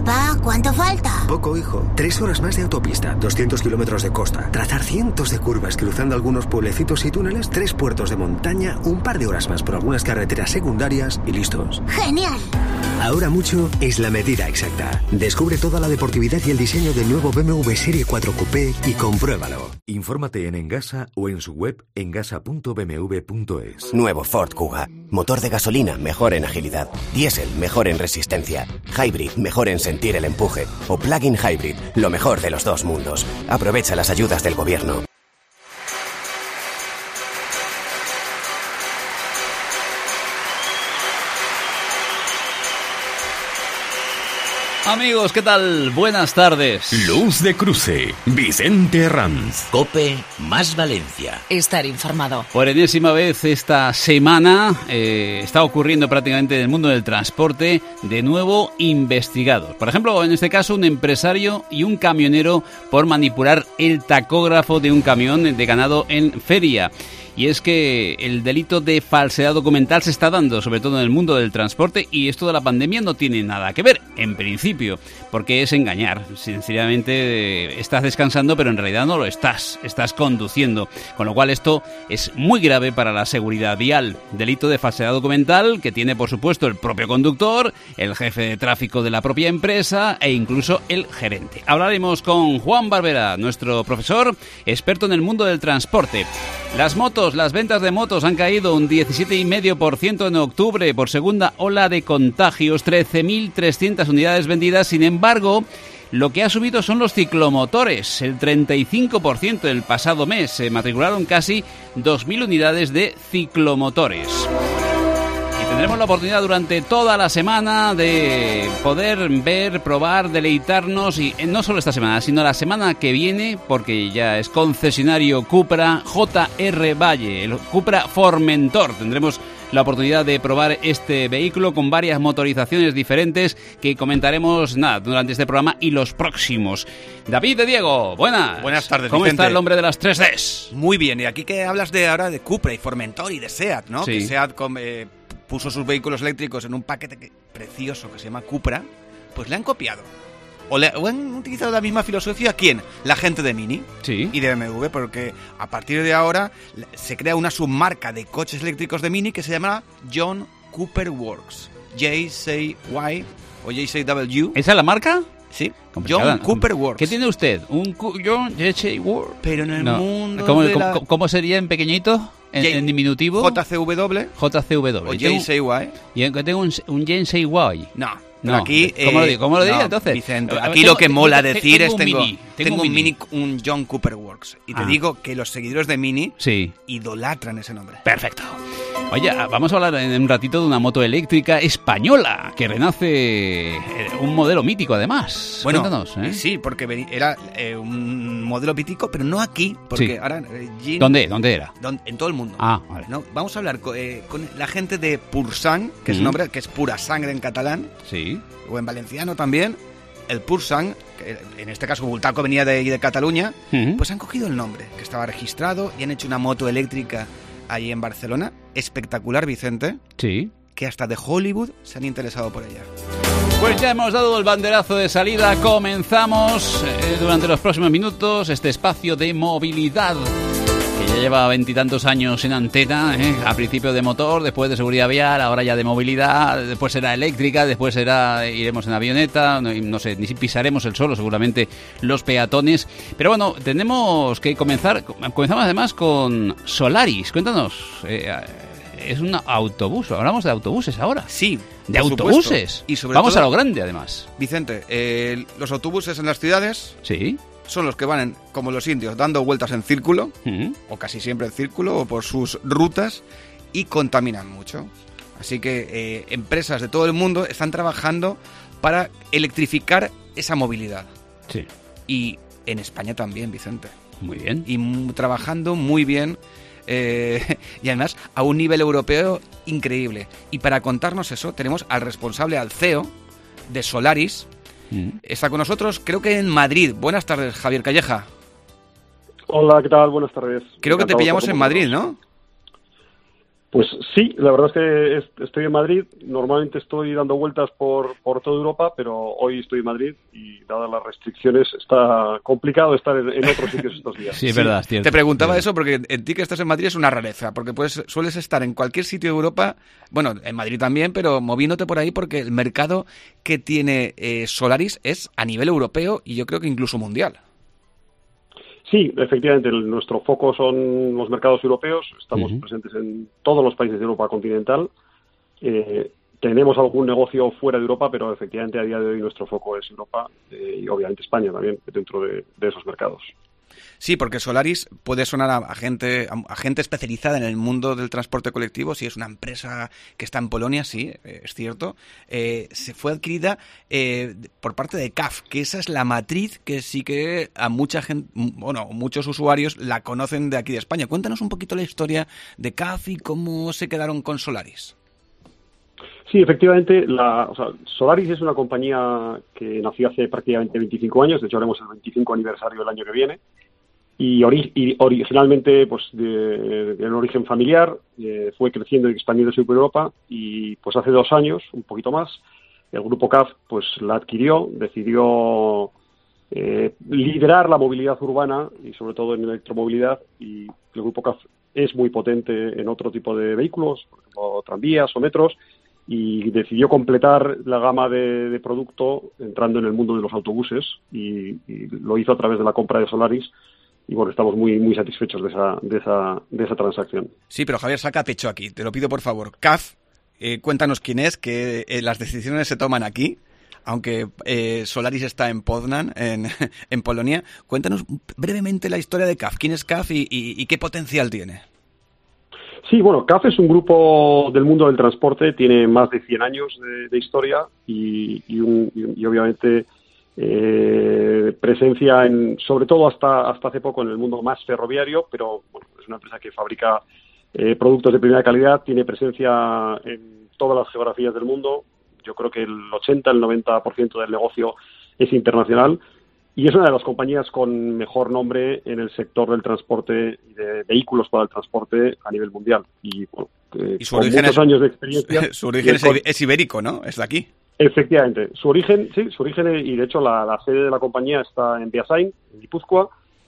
Papá, ¿cuánto falta? Poco, hijo. 3 horas más de autopista, 200 kilómetros de costa, trazar cientos de curvas cruzando algunos pueblecitos y túneles, 3 puertos de montaña, un par de horas más por algunas carreteras secundarias y listos. ¡Genial! Ahora mucho es la medida exacta. Descubre toda la deportividad y el diseño del nuevo BMW Serie 4 Coupé y compruébalo. Infórmate en Engasa o en su web engasa.bmw.es. Nuevo Ford Kuga. Motor de gasolina mejor en agilidad. Diésel mejor en resistencia. Hybrid mejor en sentir el empuje. O plug-in hybrid, lo mejor de los dos mundos. Aprovecha las ayudas del gobierno. Amigos, ¿qué tal? Buenas tardes. Luz de cruce, Vicente Herranz. COPE más Valencia. Estar informado. Por enésima vez esta semana está ocurriendo prácticamente en el mundo del transporte de nuevo investigados. Por ejemplo, en este caso, un empresario y un camionero por manipular el tacógrafo de un camión de ganado en Feria. Y es que el delito de falsedad documental se está dando, sobre todo en el mundo del transporte, y esto de la pandemia no tiene nada que ver, en principio, porque es engañar. Sinceramente, estás descansando, pero en realidad no lo estás conduciendo. Con lo cual esto es muy grave para la seguridad vial. Delito de falsedad documental que tiene, por supuesto, el propio conductor, el jefe de tráfico de la propia empresa e incluso el gerente. Hablaremos con Juan Barbera, nuestro profesor, experto en el mundo del transporte. Las ventas de motos han caído un 17,5% en octubre por segunda ola de contagios, 13.300 unidades vendidas. Sin embargo, lo que ha subido son los ciclomotores, el 35% el pasado mes. Se matricularon casi 2.000 unidades de ciclomotores. Tendremos la oportunidad durante toda la semana de poder ver, probar, deleitarnos, y no solo esta semana, sino la semana que viene, porque ya es concesionario Cupra JR Valle, el Cupra Formentor. Tendremos la oportunidad de probar este vehículo con varias motorizaciones diferentes que comentaremos durante este programa y los próximos. David de Diego, buenas. Buenas tardes, ¿Cómo Vicente? está el hombre de las 3Ds? Muy bien, y aquí que hablas ahora de Cupra y Formentor y de SEAT, ¿no? Sí. Que SEAT puso sus vehículos eléctricos en un paquete precioso que se llama Cupra, pues le han copiado. O han utilizado la misma filosofía, ¿quién? La gente de Mini y de BMW, porque a partir de ahora se crea una submarca de coches eléctricos de Mini que se llama John Cooper Works. JCY o JCW. ¿Esa es la marca? Sí, John Cooper Works. ¿Qué tiene usted? ¿Un John J.C. Works? Pero en el mundo ¿Cómo sería en pequeñito? ¿En diminutivo? JCW. JCW. O JCY. Y tengo un JCY. No, aquí... ¿Cómo lo diría entonces? Vicente, aquí lo que mola decir es tengo un John Cooper Works. Y te digo que los seguidores de Mini idolatran ese nombre. Perfecto. Oye, vamos a hablar en un ratito de una moto eléctrica española que renace un modelo mítico, además. Bueno, cuéntanos, ¿eh? Sí, porque era un modelo mítico, pero no aquí, porque ahora... ¿Dónde era? En todo el mundo. Ah, vale. ¿No? Vamos a hablar con la gente de Pursang, que es un nombre que es pura sangre en catalán. Sí. O en valenciano también. El Pursang, que en este caso Bultaco venía de Cataluña, pues han cogido el nombre, que estaba registrado, y han hecho una moto eléctrica allí en Barcelona. Espectacular, Vicente. Sí. Que hasta de Hollywood se han interesado por ella. Pues ya hemos dado el banderazo de salida. Comenzamos durante los próximos minutos este espacio de movilidad que ya lleva 20 y tantos años en antena, a principio de motor, después de seguridad vial, ahora ya de movilidad, después será eléctrica, después iremos en avioneta, no sé, ni si pisaremos el suelo, seguramente los peatones. Pero bueno, tenemos que comenzamos además con Solaris. Cuéntanos, es un autobús, hablamos de autobuses ahora. Sí, de autobuses. Y sobre Vamos todo, a lo grande, además. Vicente, los autobuses en las ciudades... Sí. Son los que van, como los indios, dando vueltas en círculo, o casi siempre en círculo, o por sus rutas, y contaminan mucho. Así que empresas de todo el mundo están trabajando para electrificar esa movilidad. Sí. Y en España también, Vicente. Muy bien. Y trabajando muy bien, y además a un nivel europeo increíble. Y para contarnos eso, tenemos al responsable, al CEO de Solaris. Está con nosotros, creo que en Madrid. Buenas tardes, Javier Calleja. Hola, ¿qué tal? Buenas tardes. Creo que te pillamos en Madrid, ¿no? Pues sí, la verdad es que estoy en Madrid. Normalmente estoy dando vueltas por toda Europa, pero hoy estoy en Madrid y dadas las restricciones está complicado estar en otros sitios estos días. Sí, es verdad, es cierto. Te preguntaba eso porque en ti que estás en Madrid es una rareza, porque sueles estar en cualquier sitio de Europa, bueno, en Madrid también, pero moviéndote por ahí porque el mercado que tiene Solaris es a nivel europeo y yo creo que incluso mundial. Sí, efectivamente, nuestro foco son los mercados europeos, estamos presentes en todos los países de Europa continental, tenemos algún negocio fuera de Europa, pero efectivamente a día de hoy nuestro foco es Europa y obviamente España también, dentro de esos mercados. Sí, porque Solaris puede sonar a gente especializada en el mundo del transporte colectivo. Si es una empresa que está en Polonia, sí, es cierto. Se fue adquirida por parte de CAF, que esa es la matriz que sí que a mucha gente, bueno, muchos usuarios la conocen de aquí de España. Cuéntanos un poquito la historia de CAF y cómo se quedaron con Solaris. Sí, efectivamente, Solaris es una compañía que nació hace prácticamente 25 años, de hecho haremos el 25 aniversario el año que viene, y originalmente pues de un origen familiar, fue creciendo y expandiéndose por Europa, y pues hace 2 años, un poquito más, el grupo CAF pues la adquirió, decidió liderar la movilidad urbana y sobre todo en electromovilidad, y el grupo CAF es muy potente en otro tipo de vehículos, por ejemplo tranvías o metros, y decidió completar la gama de producto entrando en el mundo de los autobuses y lo hizo a través de la compra de Solaris y bueno, estamos muy muy satisfechos de esa transacción. Sí, pero Javier, saca pecho aquí, te lo pido por favor. CAF, cuéntanos quién es, que las decisiones se toman aquí, aunque Solaris está en Poznań, en Polonia. Cuéntanos brevemente la historia de CAF, quién es CAF y qué potencial tiene. Sí, bueno, CAF es un grupo del mundo del transporte, tiene más de 100 años de historia y obviamente presencia sobre todo hasta hace poco en el mundo más ferroviario, pero bueno, es una empresa que fabrica productos de primera calidad, tiene presencia en todas las geografías del mundo. Yo creo que el 80-90% del negocio es internacional. Y es una de las compañías con mejor nombre en el sector del transporte y de vehículos para el transporte a nivel mundial. Y, bueno, y su con origen muchos años de experiencia. Su origen es ibérico, ¿no? Es de aquí. Efectivamente. Su origen, y de hecho la sede de la compañía está en Beasain, en Guipúzcoa,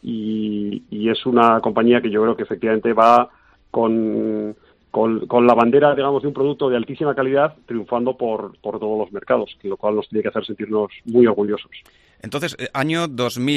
y es una compañía que yo creo que efectivamente va con la bandera, digamos, de un producto de altísima calidad, triunfando por todos los mercados, lo cual nos tiene que hacer sentirnos muy orgullosos. Entonces, año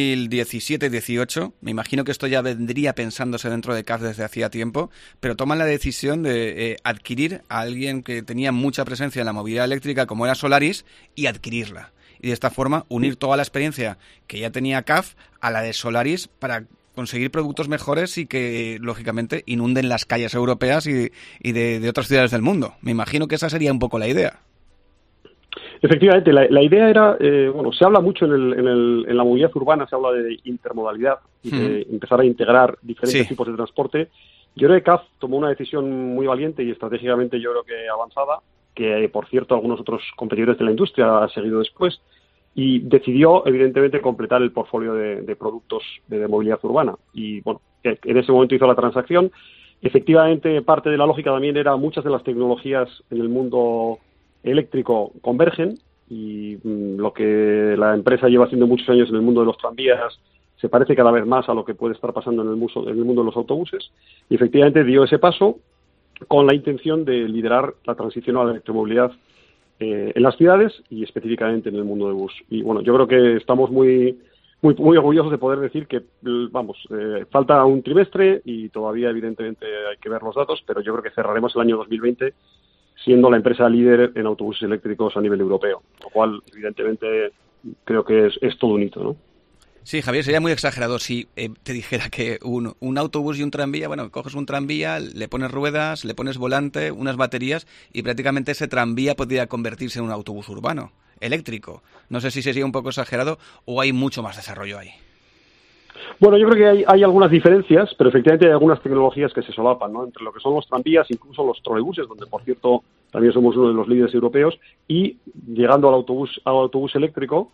2017-18, me imagino que esto ya vendría pensándose dentro de CAF desde hacía tiempo, pero toman la decisión de adquirir a alguien que tenía mucha presencia en la movilidad eléctrica, como era Solaris, y adquirirla. Y de esta forma unir toda la experiencia que ya tenía CAF a la de Solaris para conseguir productos mejores y que, lógicamente, inunden las calles europeas y de otras ciudades del mundo. Me imagino que esa sería un poco la idea. Efectivamente, la idea era, se habla mucho en la movilidad urbana, se habla de intermodalidad y de empezar a integrar diferentes tipos de transporte. Yo creo que CAF tomó una decisión muy valiente y estratégicamente yo creo que avanzada, que por cierto algunos otros competidores de la industria han seguido después, y decidió evidentemente completar el portfolio de productos de movilidad urbana. Y bueno, en ese momento hizo la transacción. Efectivamente, parte de la lógica también era muchas de las tecnologías en el mundo eléctrico convergen y lo que la empresa lleva haciendo muchos años en el mundo de los tranvías se parece cada vez más a lo que puede estar pasando en el mundo de los autobuses, y efectivamente dio ese paso con la intención de liderar la transición a la electromovilidad en las ciudades y específicamente en el mundo de bus. Y bueno, yo creo que estamos muy orgullosos de poder decir que, falta un trimestre y todavía evidentemente hay que ver los datos, pero yo creo que cerraremos el año 2020 siendo la empresa líder en autobuses eléctricos a nivel europeo, lo cual evidentemente creo que es todo un hito, ¿no? Sí, Javier, sería muy exagerado si te dijera que un autobús y un tranvía, bueno, coges un tranvía, le pones ruedas, le pones volante, unas baterías y prácticamente ese tranvía podría convertirse en un autobús urbano, eléctrico. No sé si sería un poco exagerado o hay mucho más desarrollo ahí. Bueno, yo creo que hay algunas diferencias, pero efectivamente hay algunas tecnologías que se solapan, ¿no? Entre lo que son los tranvías, incluso los trolebuses, donde por cierto también somos uno de los líderes europeos, y llegando al autobús eléctrico,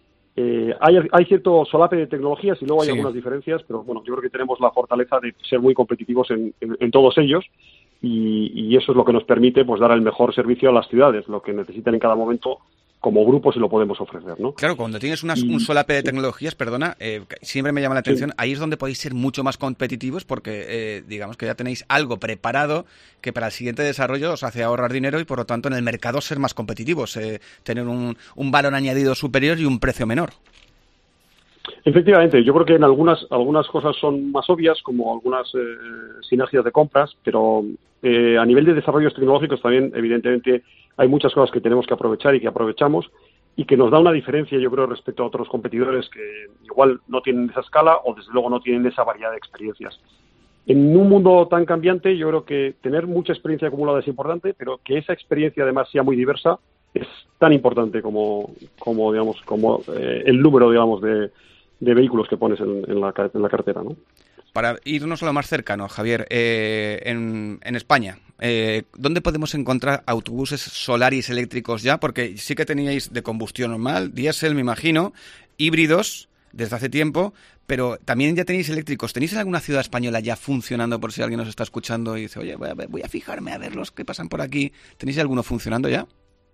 hay cierto solape de tecnologías y luego hay algunas diferencias, pero bueno, yo creo que tenemos la fortaleza de ser muy competitivos en todos ellos. y eso es lo que nos permite pues dar el mejor servicio a las ciudades, lo que necesitan en cada momento como grupo si lo podemos ofrecer, ¿no? Claro, cuando tienes un solape de tecnologías, perdona, siempre me llama la atención, ahí es donde podéis ser mucho más competitivos porque digamos que ya tenéis algo preparado que para el siguiente desarrollo os hace ahorrar dinero y por lo tanto en el mercado ser más competitivos, tener un valor añadido superior y un precio menor. Efectivamente, yo creo que en algunas cosas son más obvias, como algunas sinergias de compras, pero a nivel de desarrollos tecnológicos también, evidentemente, hay muchas cosas que tenemos que aprovechar y que aprovechamos y que nos da una diferencia, yo creo, respecto a otros competidores que igual no tienen esa escala o, desde luego, no tienen esa variedad de experiencias. En un mundo tan cambiante, yo creo que tener mucha experiencia acumulada es importante, pero que esa experiencia, además, sea muy diversa es tan importante como el número, digamos, de vehículos que pones en la cartera, ¿no? Para irnos a lo más cercano, Javier, en España, ¿dónde podemos encontrar autobuses Solaris eléctricos ya? Porque sí que teníais de combustión normal, diésel, me imagino, híbridos desde hace tiempo, pero también ya tenéis eléctricos. ¿Tenéis en alguna ciudad española ya funcionando, por si alguien nos está escuchando y dice, oye, voy a fijarme a ver los que pasan por aquí? ¿Tenéis alguno funcionando ya?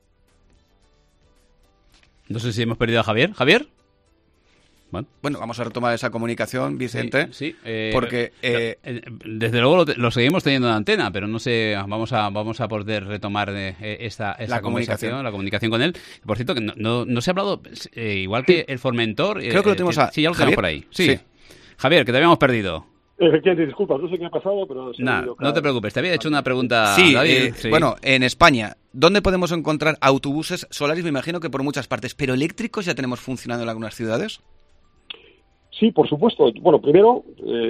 No sé si hemos perdido a Javier. ¿Javier? Bueno, vamos a retomar esa comunicación, Vicente, sí, porque desde luego lo seguimos teniendo en antena, pero no sé, vamos a poder retomar esta conversación, la comunicación con él. Por cierto, que no se ha hablado, igual que el Formentor. Creo que lo tenemos sí, ya lo tenemos por ahí. Sí. Javier, que te habíamos perdido. Efectivamente, disculpa, no sé qué ha pasado, pero... No te preocupes, te había hecho una pregunta, sí, David. Bueno, en España, ¿dónde podemos encontrar autobuses Solaris? Me imagino que por muchas partes, pero eléctricos ya tenemos funcionando en algunas ciudades. Sí, por supuesto. Bueno, primero,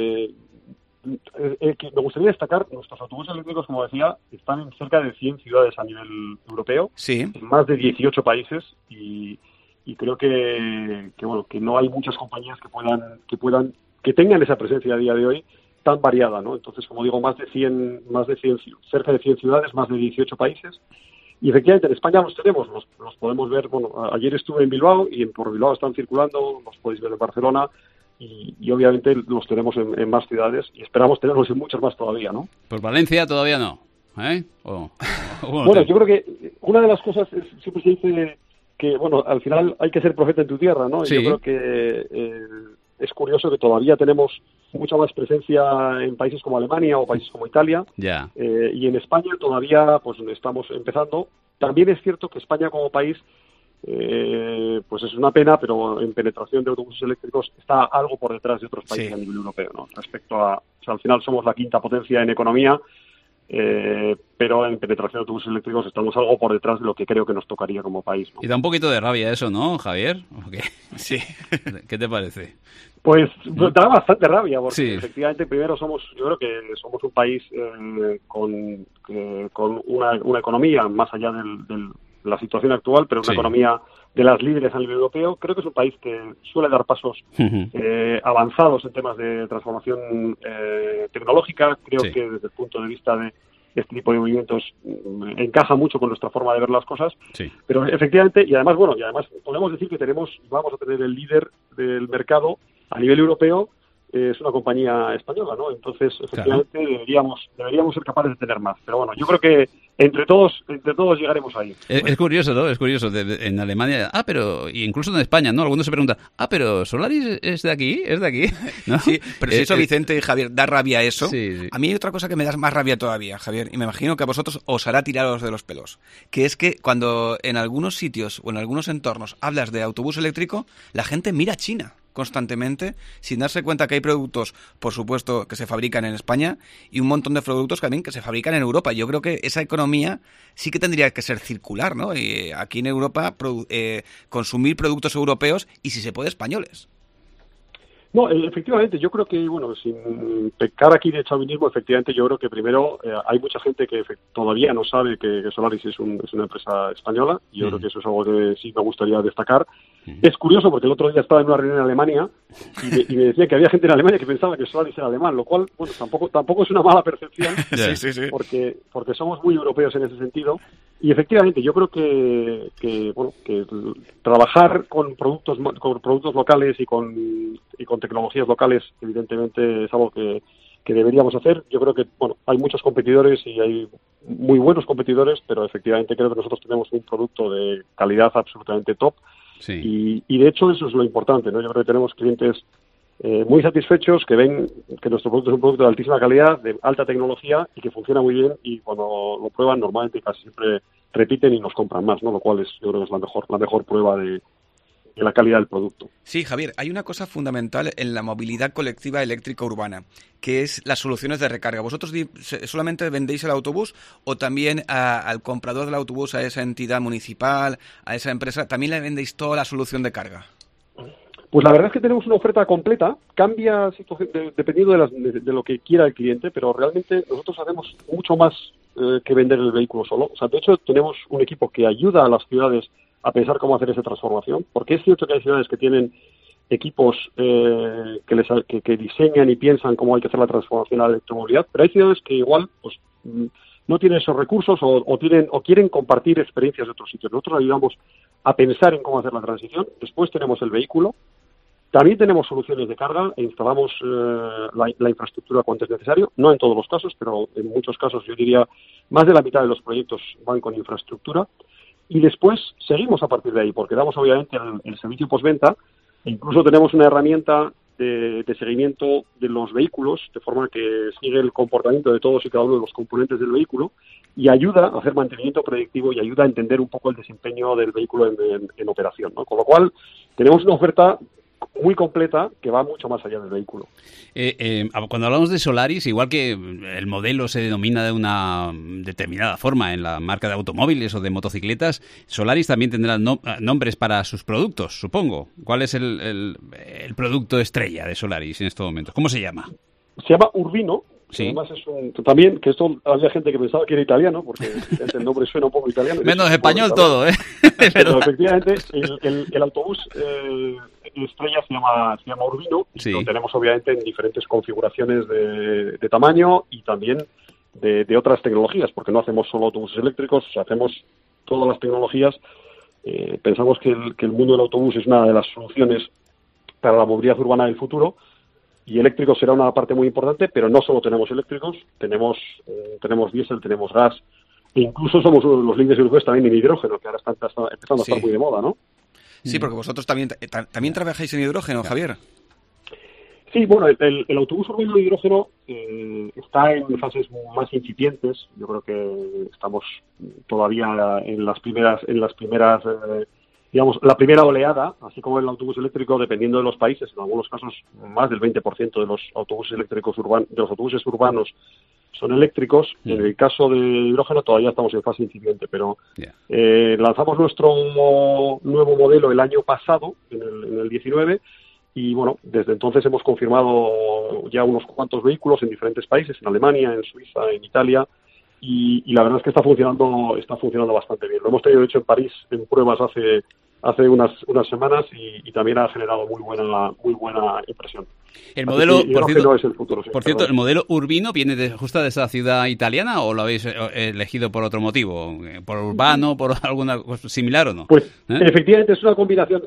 me gustaría destacar, nuestros autobuses eléctricos, como decía, están en cerca de 100 ciudades a nivel europeo, sí, en más de 18 países, y creo que no hay muchas compañías que tengan esa presencia a día de hoy tan variada, ¿no? Entonces, como digo, cerca de 100 ciudades, más de 18 países. Y efectivamente en España los tenemos, los podemos ver. Bueno, ayer estuve en Bilbao y por Bilbao están circulando, los podéis ver en Barcelona y obviamente los tenemos en más ciudades y esperamos tenerlos en muchas más todavía, ¿no? Pues Valencia todavía no, ¿eh? Bueno, yo creo que una de las cosas siempre se dice que, bueno, al final hay que ser profeta en tu tierra, ¿no? Sí. Y yo creo que es curioso que todavía tenemos mucha más presencia en países como Alemania o países como Italia. Ya. Y en España todavía pues estamos empezando. También es cierto que España como país pues es una pena, pero en penetración de autobuses eléctricos está algo por detrás de otros países, sí, a nivel europeo, ¿no? Respecto a, o sea, al final somos la quinta potencia en economía, pero en penetración de autobuses eléctricos estamos algo por detrás de lo que creo que nos tocaría como país, ¿no? Y da un poquito de rabia eso, ¿no, Javier? Sí. ¿Qué te parece? Pues da bastante rabia, porque sí, efectivamente primero yo creo que somos un país con una economía más allá de la situación actual, pero una, sí, economía de las líderes a nivel europeo. Creo que es un país que suele dar pasos avanzados en temas de transformación tecnológica. Creo, sí, que desde el punto de vista de este tipo de movimientos encaja mucho con nuestra forma de ver las cosas, sí, pero efectivamente, y además podemos decir que vamos a tener el líder del mercado a nivel europeo. Es una compañía española, ¿no? Entonces, efectivamente, claro, deberíamos ser capaces de tener más. Pero bueno, yo creo que entre todos llegaremos ahí. Es curioso, ¿no? Es curioso. En Alemania, pero incluso en España, ¿no? Algunos se preguntan, pero Solaris es de aquí, ¿no? Sí, pero si eso, Vicente y Javier, da rabia eso. Sí, sí. A mí hay otra cosa que me da más rabia todavía, Javier, y me imagino que a vosotros os hará tiraros de los pelos, que es que cuando en algunos sitios o en algunos entornos hablas de autobús eléctrico, la gente mira a China constantemente, sin darse cuenta que hay productos, por supuesto, que se fabrican en España y un montón de productos también que se fabrican en Europa. Yo creo que esa economía sí que tendría que ser circular, ¿no? Y aquí en Europa consumir productos europeos y, si se puede, españoles. No, efectivamente, yo creo que, bueno, sin pecar aquí de chauvinismo, efectivamente yo creo que primero hay mucha gente que todavía no sabe que Solaris es una empresa española, y yo creo que eso es algo que sí me gustaría destacar. Es curioso porque el otro día estaba en una reunión en Alemania y me decía que había gente en Alemania que pensaba que Solaris era alemán, lo cual, bueno, tampoco es una mala percepción, sí. porque somos muy europeos en ese sentido. Y efectivamente, yo creo que trabajar con productos locales y con tecnologías locales, evidentemente es algo que deberíamos hacer. Yo creo que, bueno, hay muchos competidores y hay muy buenos competidores, pero efectivamente creo que nosotros tenemos un producto de calidad absolutamente top. Sí. Y de hecho eso es lo importante, ¿no? Yo creo que tenemos clientes muy satisfechos, que ven que nuestro producto es un producto de altísima calidad, de alta tecnología y que funciona muy bien, y cuando lo prueban normalmente casi siempre repiten y nos compran más, ¿no? Lo cual yo creo que es la mejor prueba de la calidad del producto. Sí, Javier, hay una cosa fundamental en la movilidad colectiva eléctrica urbana, que es las soluciones de recarga. ¿Vosotros solamente vendéis el autobús o también al comprador del autobús, a esa entidad municipal, a esa empresa, también le vendéis toda la solución de carga? Pues la verdad es que tenemos una oferta completa, cambia dependiendo de lo que quiera el cliente, pero realmente nosotros hacemos mucho más que vender el vehículo solo. O sea, de hecho tenemos un equipo que ayuda a las ciudades a pensar cómo hacer esa transformación, porque es cierto que hay ciudades que tienen equipos que diseñan y piensan cómo hay que hacer la transformación a la electromovilidad, pero hay ciudades que igual pues no tienen esos recursos o quieren compartir experiencias de otros sitios. Nosotros ayudamos a pensar en cómo hacer la transición. Después tenemos el vehículo. También tenemos soluciones de carga e instalamos la infraestructura cuando es necesario, no en todos los casos, pero en muchos casos yo diría más de la mitad de los proyectos van con infraestructura. Y después seguimos a partir de ahí, porque damos obviamente el servicio postventa e incluso tenemos una herramienta de seguimiento de los vehículos, de forma que sigue el comportamiento de todos y cada uno de los componentes del vehículo y ayuda a hacer mantenimiento predictivo y ayuda a entender un poco el desempeño del vehículo en operación, ¿no? Con lo cual tenemos una oferta muy completa que va mucho más allá del vehículo. Cuando hablamos de Solaris, igual que el modelo se denomina de una determinada forma en la marca de automóviles o de motocicletas, Solaris también tendrá nombres para sus productos, supongo. ¿Cuál es el producto estrella de Solaris en estos momentos? ¿Cómo se llama? Se llama Urbino. Sí. Además también, que esto había gente que pensaba que era italiano, porque el nombre suena un poco italiano. Menos español todo, ¿eh? Pero efectivamente, el autobús estrella se llama Urbino, sí. Y lo tenemos obviamente en diferentes configuraciones de tamaño y también de otras tecnologías, porque no hacemos solo autobuses eléctricos, hacemos todas las tecnologías. Pensamos que el mundo del autobús es una de las soluciones para la movilidad urbana del futuro, y eléctricos será una parte muy importante, pero no solo tenemos eléctricos, tenemos diésel, tenemos gas, e incluso somos uno de los líderes europeos también en hidrógeno, que ahora está empezando a estar muy de moda, ¿no? Sí, porque vosotros también trabajáis en hidrógeno, Javier. Sí, bueno, el autobús urbano de hidrógeno está en fases más incipientes. Yo creo que estamos todavía en las primeras digamos, la primera oleada, así como el autobús eléctrico, dependiendo de los países, en algunos casos más del 20% de los autobuses eléctricos autobuses urbanos son eléctricos. En el caso de hidrógeno todavía estamos en fase incipiente, pero lanzamos nuestro nuevo modelo el año pasado, en el 19, y bueno, desde entonces hemos confirmado ya unos cuantos vehículos en diferentes países, en Alemania, en Suiza, en Italia, y la verdad es que está funcionando bastante bien. Lo hemos tenido, de hecho, en París en pruebas hace unas semanas y también ha generado muy buena impresión. El modelo, por cierto, ¿el modelo Urbino viene justo de esa ciudad italiana o lo habéis elegido por otro motivo? ¿Por urbano, por alguna cosa similar o no? Pues efectivamente es una combinación,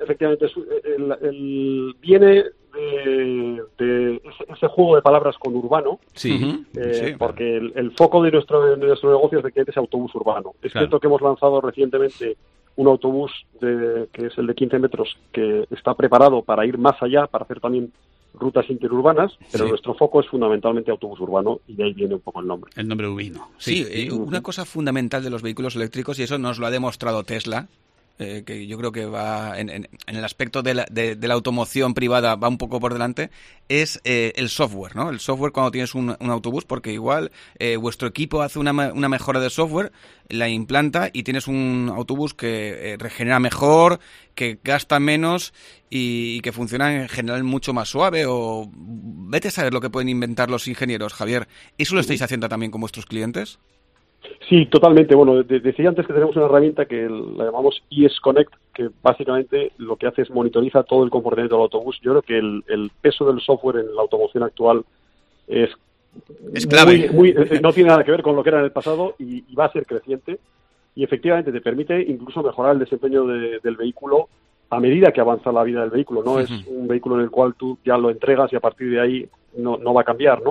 viene de ese juego de palabras con urbano, sí, porque el foco de nuestro negocio es ese autobús urbano. Es cierto que hemos lanzado recientemente un autobús que es el de 15 metros, que está preparado para ir más allá, para hacer también rutas interurbanas, pero nuestro foco es fundamentalmente autobús urbano, y de ahí viene un poco el nombre. El nombre Urbino. Sí, una cosa fundamental de los vehículos eléctricos, y eso nos lo ha demostrado Tesla, que yo creo que va en el aspecto de la automoción privada va un poco por delante, es el software, ¿no? El software cuando tienes un autobús, porque igual vuestro equipo hace una mejora de software, la implanta y tienes un autobús que regenera mejor, que gasta menos y que funciona en general mucho más suave, o vete a saber lo que pueden inventar los ingenieros, Javier. ¿Eso lo estáis haciendo también con vuestros clientes? Sí, totalmente. Bueno, decía antes que tenemos una herramienta que la llamamos ES Connect, que básicamente lo que hace es monitoriza todo el comportamiento del autobús. Yo creo que el peso del software en la automoción actual es clave. No tiene nada que ver con lo que era en el pasado y va a ser creciente. Y efectivamente te permite incluso mejorar el desempeño del vehículo a medida que avanza la vida del vehículo. No es un vehículo en el cual tú ya lo entregas y a partir de ahí no va a cambiar, ¿no?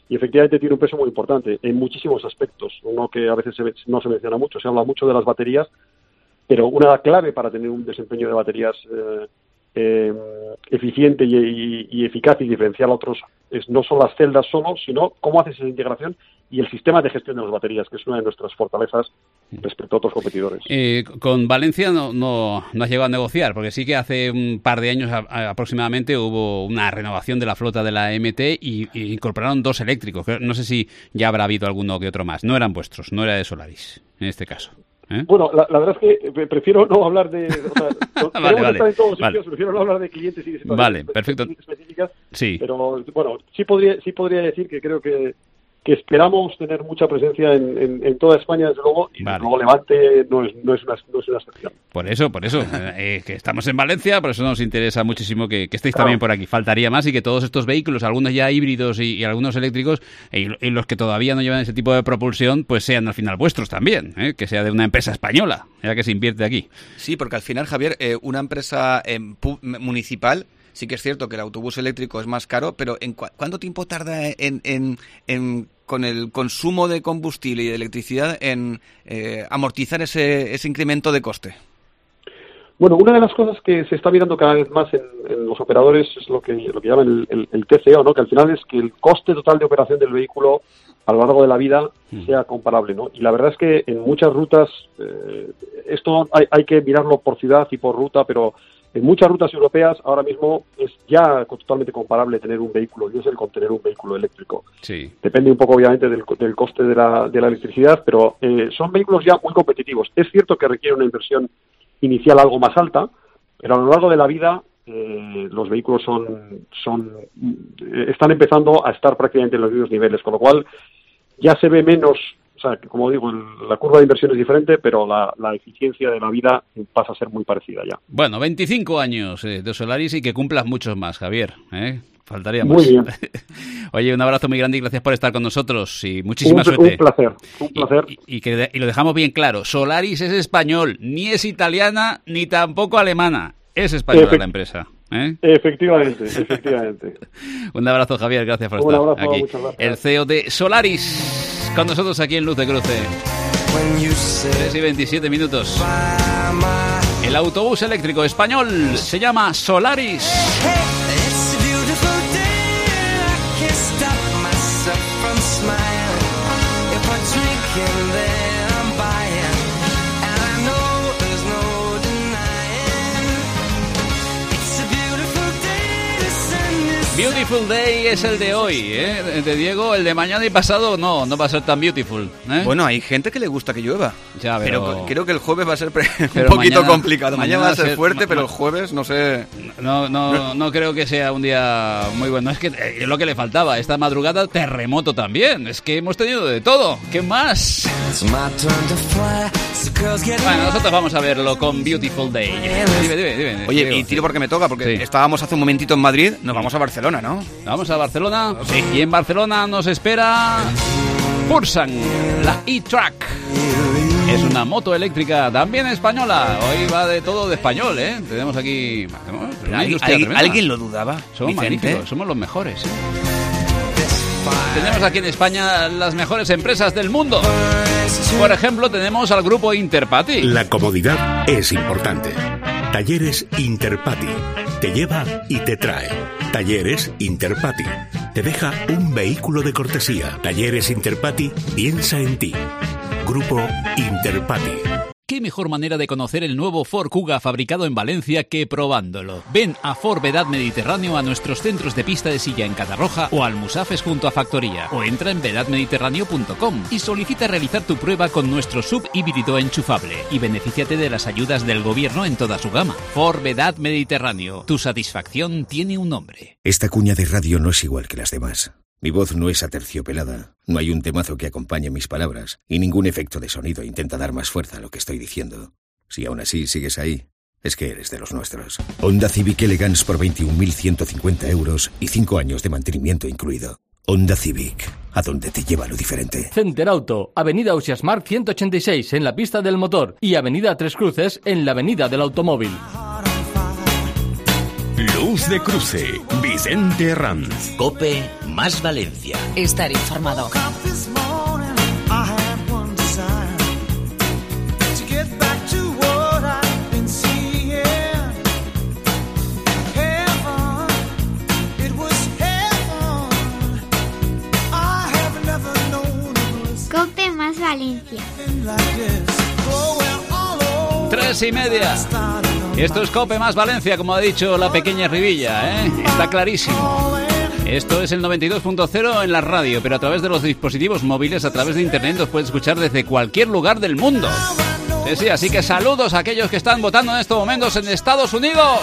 y efectivamente tiene un peso muy importante en muchísimos aspectos. Uno que a veces no se menciona mucho, se habla mucho de las baterías, pero una clave para tener un desempeño de baterías eficiente y eficaz y diferencial a otros no son las celdas solo, sino cómo haces esa integración y el sistema de gestión de las baterías, que es una de nuestras fortalezas respecto a otros competidores. Con Valencia no has llegado a negociar, porque sí que hace un par de años aproximadamente hubo una renovación de la flota de la MT y incorporaron 2 eléctricos. No sé si ya habrá habido alguno que otro más. No eran vuestros, no era de Solaris, en este caso. Bueno, la verdad es que prefiero no hablar de... Vale. Estar en todos sitios, prefiero no hablar de clientes y de situaciones específicas. Sí. Pero, bueno, sí podría decir que creo que esperamos tener mucha presencia en toda España, desde luego, y luego Levante no es una excepción. Por eso, que estamos en Valencia, por eso nos interesa muchísimo que estéis también por aquí. Faltaría más y que todos estos vehículos, algunos ya híbridos y algunos eléctricos, y los que todavía no llevan ese tipo de propulsión, pues sean al final vuestros también, que sea de una empresa española, ya que se invierte aquí. Sí, porque al final, Javier, una empresa municipal, sí que es cierto que el autobús eléctrico es más caro, pero ¿cuánto tiempo tarda con el consumo de combustible y de electricidad en amortizar ese incremento de coste? Bueno, una de las cosas que se está mirando cada vez más en los operadores es lo que llaman el TCO, ¿no? Que al final es que el coste total de operación del vehículo a lo largo de la vida sea comparable, ¿no? Y la verdad es que en muchas rutas, esto hay que mirarlo por ciudad y por ruta, pero en muchas rutas europeas ahora mismo es ya totalmente comparable tener un vehículo diésel con tener un vehículo eléctrico. Sí. Depende un poco obviamente del coste de la electricidad, pero son vehículos ya muy competitivos. Es cierto que requiere una inversión inicial algo más alta, pero a lo largo de la vida los vehículos están empezando a estar prácticamente en los mismos niveles, con lo cual ya se ve menos. O sea, como digo, la curva de inversión es diferente, pero la eficiencia de la vida pasa a ser muy parecida ya. Bueno, 25 años de Solaris y que cumplas muchos más, Javier. Faltaría más. Muy bien. Oye, un abrazo muy grande y gracias por estar con nosotros y muchísima suerte. Un placer. Y lo dejamos bien claro. Solaris es español, ni es italiana, ni tampoco alemana. Es española la empresa. Efectivamente. Un abrazo, Javier. Gracias por estar aquí. El CEO de Solaris con nosotros aquí en Luz de Cruce. 3:27 minutos. El autobús eléctrico español se llama Solaris. Beautiful Day es el de hoy, de Diego. El de mañana y pasado no va a ser tan beautiful. Bueno, hay gente que le gusta que llueva. Ya, pero creo que el jueves va a ser un poquito complicado. Mañana va a ser fuerte, pero el jueves no sé. No creo que sea un día muy bueno. Es que es lo que le faltaba. Esta madrugada terremoto también. Es que hemos tenido de todo. ¿Qué más? Bueno, nosotros vamos a verlo con Beautiful Day. Dime. Oye, Diego, y tiro porque me toca, porque estábamos hace un momentito en Madrid, nos vamos a Barcelona, ¿no? Vamos a Barcelona. Sí. Y en Barcelona nos espera Pursan, la e-Track. Es una moto eléctrica también española. Hoy va de todo de español, ¿eh? Tenemos aquí... ¿Alguien lo dudaba? Somos magníficos, somos los mejores. Tenemos aquí en España las mejores empresas del mundo. Por ejemplo, tenemos al grupo Interpati. La comodidad es importante. Talleres Interpati. Te lleva y te trae. Talleres Interpati. Te deja un vehículo de cortesía. Talleres Interpati piensa en ti. Grupo Interpati. ¿Qué mejor manera de conocer el nuevo Ford Kuga fabricado en Valencia que probándolo? Ven a Ford Vedad Mediterráneo a nuestros centros de pista de silla en Catarroja o al Musafes junto a Factoría o entra en vedadmediterráneo.com y solicita realizar tu prueba con nuestro sub híbrido enchufable y benefíciate de las ayudas del gobierno en toda su gama. Ford Vedad Mediterráneo. Tu satisfacción tiene un nombre. Esta cuña de radio no es igual que las demás. Mi voz no es aterciopelada, no hay un temazo que acompañe mis palabras y ningún efecto de sonido intenta dar más fuerza a lo que estoy diciendo. Si aún así sigues ahí, es que eres de los nuestros. Honda Civic Elegance por 21.150 euros y 5 años de mantenimiento incluido. Honda Civic, a donde te lleva lo diferente. Center Auto, Avenida Ausiasmark 186 en la pista del motor y Avenida Tres Cruces en la Avenida del Automóvil. Autobús de cruce, Vicente Ranz. COPE más Valencia. Estar informado. COPE más Valencia. 3:30. Esto es COPE más Valencia, como ha dicho la pequeña Rivilla, ¿eh? Está clarísimo. Esto es el 92.0 en la radio, pero a través de los dispositivos móviles, a través de internet, nos puedes escuchar desde cualquier lugar del mundo. Sí, así que saludos a aquellos que están votando en estos momentos en Estados Unidos.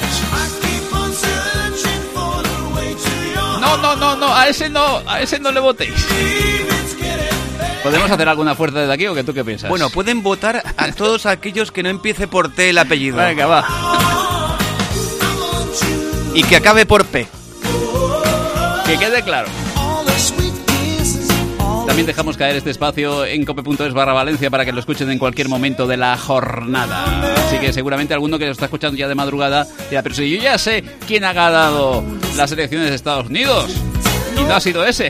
No, a ese no le votéis. ¿Podemos hacer alguna fuerza desde aquí o qué tú qué piensas? Bueno, pueden votar a todos aquellos que no empiece por T el apellido. Venga, va. Y que acabe por P. Que quede claro. También dejamos caer este espacio en cope.es/Valencia para que lo escuchen en cualquier momento de la jornada. Así que seguramente alguno que lo está escuchando ya de madrugada dirá, pero si yo ya sé quién ha ganado las elecciones de Estados Unidos y no ha sido ese.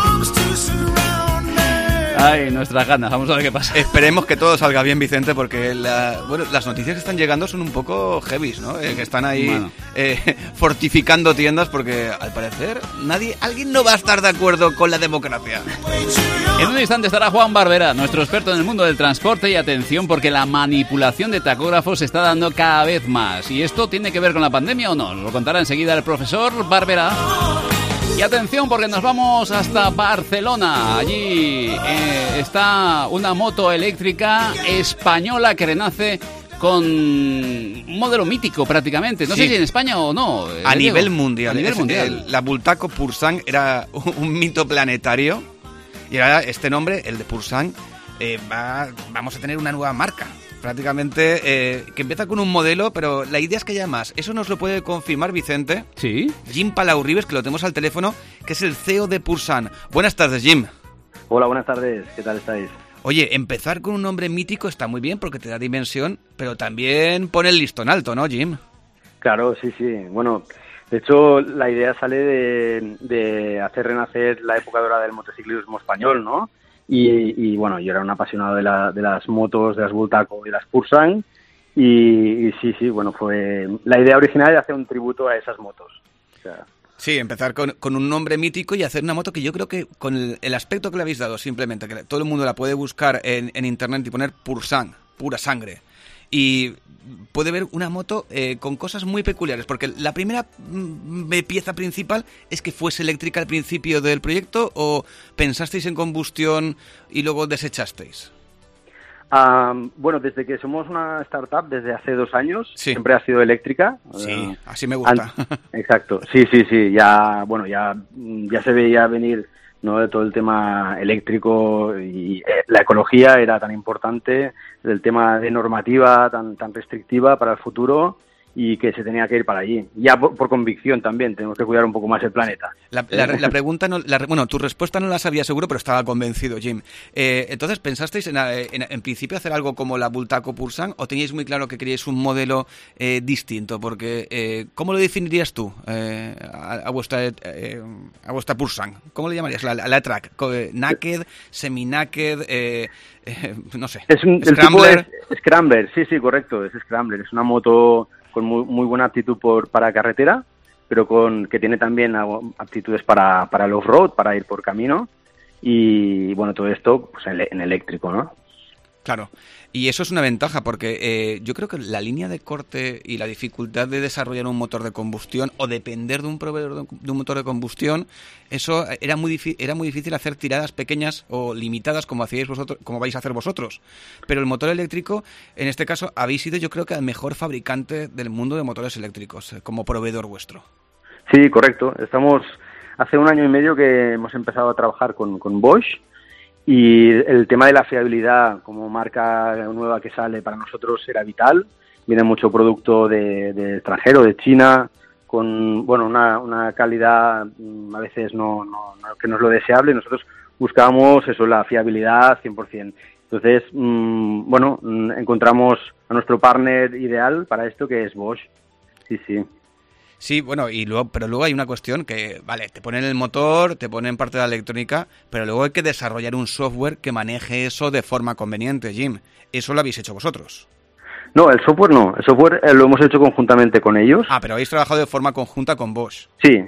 Ay, nuestras ganas, vamos a ver qué pasa. Esperemos que todo salga bien, Vicente, porque las noticias que están llegando son un poco heavies, ¿no? Que están ahí fortificando tiendas porque, al parecer, alguien no va a estar de acuerdo con la democracia. En un instante estará Juan Barbera, nuestro experto en el mundo del transporte, y atención porque la manipulación de tacógrafos se está dando cada vez más. ¿Y esto tiene que ver con la pandemia o no? Nos lo contará enseguida el profesor Barbera. Y atención porque nos vamos hasta Barcelona. Allí está una moto eléctrica española que renace con un modelo mítico prácticamente. No sé si en España o no. A nivel mundial. La Bultaco Pursang era un mito planetario. Y ahora este nombre, el de Pursang, vamos a tener una nueva marca. Prácticamente, que empieza con un modelo, pero la idea es que haya más. Eso nos lo puede confirmar Vicente. Sí. Jim Palau Ribes, que lo tenemos al teléfono, que es el CEO de Pursang. Buenas tardes, Jim. Hola, buenas tardes. ¿Qué tal estáis? Oye, empezar con un nombre mítico está muy bien porque te da dimensión, pero también pone el listón alto, ¿no, Jim? Claro, sí. Bueno, de hecho, la idea sale de hacer renacer la época dorada del motociclismo español, ¿no? Y bueno, yo era un apasionado de las motos, de las Bultaco y de las Pursang, y sí, bueno, fue la idea original de hacer un tributo a esas motos. O sea, sí, empezar con un nombre mítico y hacer una moto que yo creo que con el aspecto que le habéis dado, simplemente, que todo el mundo la puede buscar en internet y poner Pursang, pura sangre. Y puede ver una moto con cosas muy peculiares, porque la primera pieza principal es que fuese eléctrica al principio del proyecto, ¿o pensasteis en combustión y luego desechasteis? Bueno, desde que somos una startup, desde hace 2 años, siempre ha sido eléctrica. Sí, así me gusta. Exacto, sí, ya se veía venir, ¿no? De todo el tema eléctrico, y la ecología era tan importante, el tema de normativa tan restrictiva para el futuro, y que se tenía que ir para allí. Ya por convicción también, tenemos que cuidar un poco más el planeta. La pregunta, bueno, tu respuesta no la sabía seguro, pero estaba convencido, Jim. Entonces, ¿pensasteis en principio hacer algo como la Bultaco Pursang, o teníais muy claro que queríais un modelo distinto? Porque, ¿cómo lo definirías tú a vuestra Pursang? ¿Cómo le llamarías? La track, naked, semi-naked, no sé. Scrambler. Scrambler, sí, correcto, es Scrambler. Es una moto con muy buena aptitud para carretera, pero que tiene también aptitudes para el off-road, para ir por camino, y bueno, todo esto pues en eléctrico, ¿no? Claro, y eso es una ventaja porque yo creo que la línea de corte y la dificultad de desarrollar un motor de combustión o depender de un proveedor de un motor de combustión, eso era muy difícil hacer tiradas pequeñas o limitadas como hacíais vosotros, como vais a hacer vosotros. Pero el motor eléctrico, en este caso, habéis sido, yo creo que el mejor fabricante del mundo de motores eléctricos como proveedor vuestro. Sí, correcto. Hace 1 año y medio que hemos empezado a trabajar con Bosch. Y el tema de la fiabilidad como marca nueva que sale para nosotros era vital. Viene mucho producto de extranjero, de China, con una calidad a veces no que no es lo deseable. Nosotros buscábamos eso, la fiabilidad 100%. Entonces, encontramos a nuestro partner ideal para esto, que es Bosch. Sí. Sí, bueno, pero luego hay una cuestión que, vale, te ponen el motor, te ponen parte de la electrónica, pero luego hay que desarrollar un software que maneje eso de forma conveniente, Jim. ¿Eso lo habéis hecho vosotros? No, el software no. El software lo hemos hecho conjuntamente con ellos. Ah, pero habéis trabajado de forma conjunta con Bosch. Sí.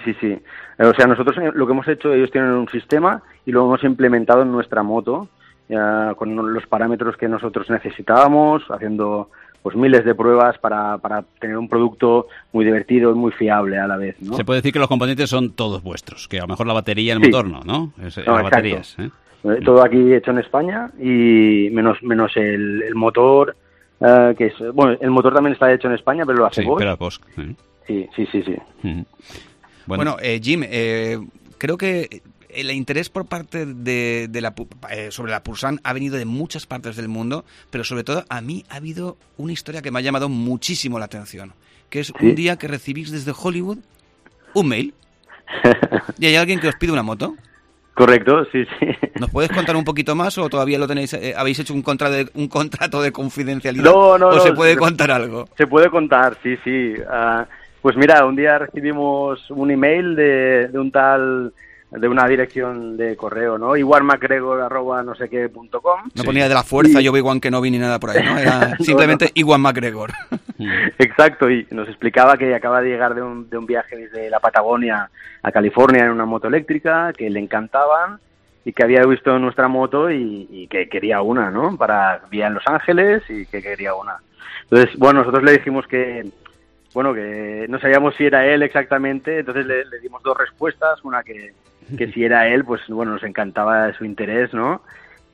O sea, nosotros lo que hemos hecho, ellos tienen un sistema y lo hemos implementado en nuestra moto con los parámetros que nosotros necesitábamos, haciendo pues miles de pruebas para tener un producto muy divertido y muy fiable a la vez, ¿no? Se puede decir que los componentes son todos vuestros, que a lo mejor la batería y el motor no, ¿no? Las baterías, Todo aquí hecho en España y menos el motor, que es... Bueno, el motor también está hecho en España, pero lo hace Bosch. Pero a Bosch. Sí. Uh-huh. Bueno, Jim, creo que el interés por parte sobre la Pulsar ha venido de muchas partes del mundo, pero sobre todo a mí ha habido una historia que me ha llamado muchísimo la atención, que es un día que recibís desde Hollywood un mail y hay alguien que os pide una moto. Correcto, sí. ¿Nos puedes contar un poquito más o todavía lo tenéis? ¿Habéis hecho un contrato de confidencialidad? No, se puede contar algo? Se puede contar, sí. Pues mira, un día recibimos un email de un tal... de una dirección de correo, ¿no? iwanmacgregor@noseque.com. No ponía de la fuerza, yo Iwan Kenobi ni nada por ahí, ¿no? Era simplemente Iwan McGregor. Exacto, y nos explicaba que acaba de llegar de un viaje desde la Patagonia a California en una moto eléctrica, que le encantaban y que había visto nuestra moto y que quería una, ¿no? Para vivir en Los Ángeles y que quería una. Entonces, bueno, nosotros le dijimos que no sabíamos si era él exactamente, entonces le dimos dos respuestas, una que si era él, pues bueno, nos encantaba su interés, ¿no?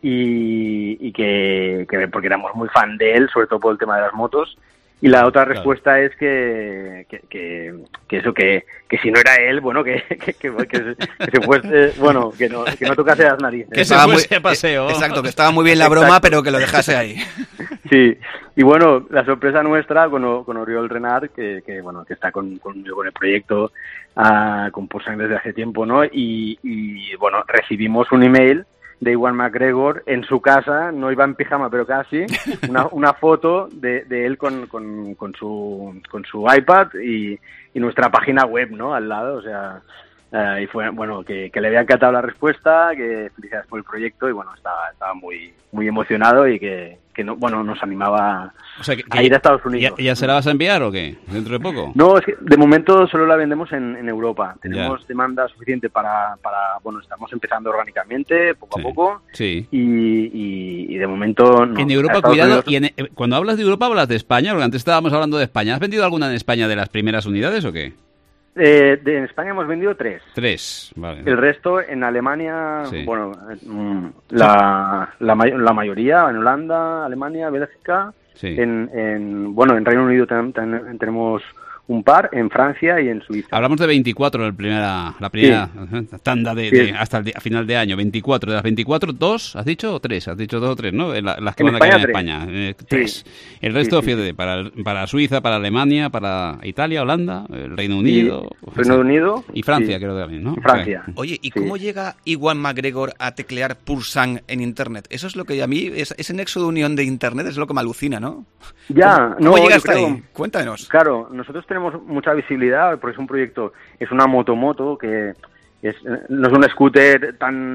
Y que porque éramos muy fan de él, sobre todo por el tema de las motos. Y la otra respuesta es que si no era él, bueno, que se fuese, bueno, que no tocase las narices. Que se fuese a paseo. Exacto, que estaba muy bien la broma, pero que lo dejase ahí. Sí, y bueno, la sorpresa nuestra con Oriol Renard, que está conmigo con el proyecto, con Pulsar desde hace tiempo, ¿no? Y bueno, recibimos un email de Iwan McGregor en su casa, no iba en pijama, pero casi, una foto de él con su iPad y nuestra página web, ¿no? Al lado, o sea, y fue, bueno, que le había encantado la respuesta, que felicidades por el proyecto y bueno, estaba muy muy emocionado y que nos animaba a ir a Estados Unidos. ¿Ya se la vas a enviar o qué? ¿Dentro de poco? No, es que de momento solo la vendemos en Europa. Tenemos demanda suficiente para estamos empezando orgánicamente, poco a poco. Sí. Y de momento no. En Europa, cuidado, cuando hablas de Europa hablas de España, porque antes estábamos hablando de España. ¿Has vendido alguna en España de las primeras unidades o qué? En España hemos vendido 3. 3, vale. El resto en Alemania, bueno, la mayoría en Holanda, Alemania, Bélgica. Sí. En Reino Unido tenemos un par, en Francia y en Suiza. Hablamos de 24 la primera tanda hasta a final de año. 24. De las 24, 2, ¿has dicho? ¿O 3? Has dicho 2 o 3, ¿no? Las que van a quedar en España. 3. Sí. El resto, fíjate, para Suiza, para Alemania, para Italia, Holanda, el Reino Unido. Reino Unido. Y Francia, creo que también, ¿no? Francia. Oye, ¿y cómo llega Iwan McGregor a teclear Pulsar en Internet? Eso es lo que a mí, ese nexo de unión de Internet es lo que me alucina, ¿no? ¿Cómo llegaste ahí? Cuéntanos. Claro, nosotros tenemos mucha visibilidad porque es un proyecto, es una moto que no es un scooter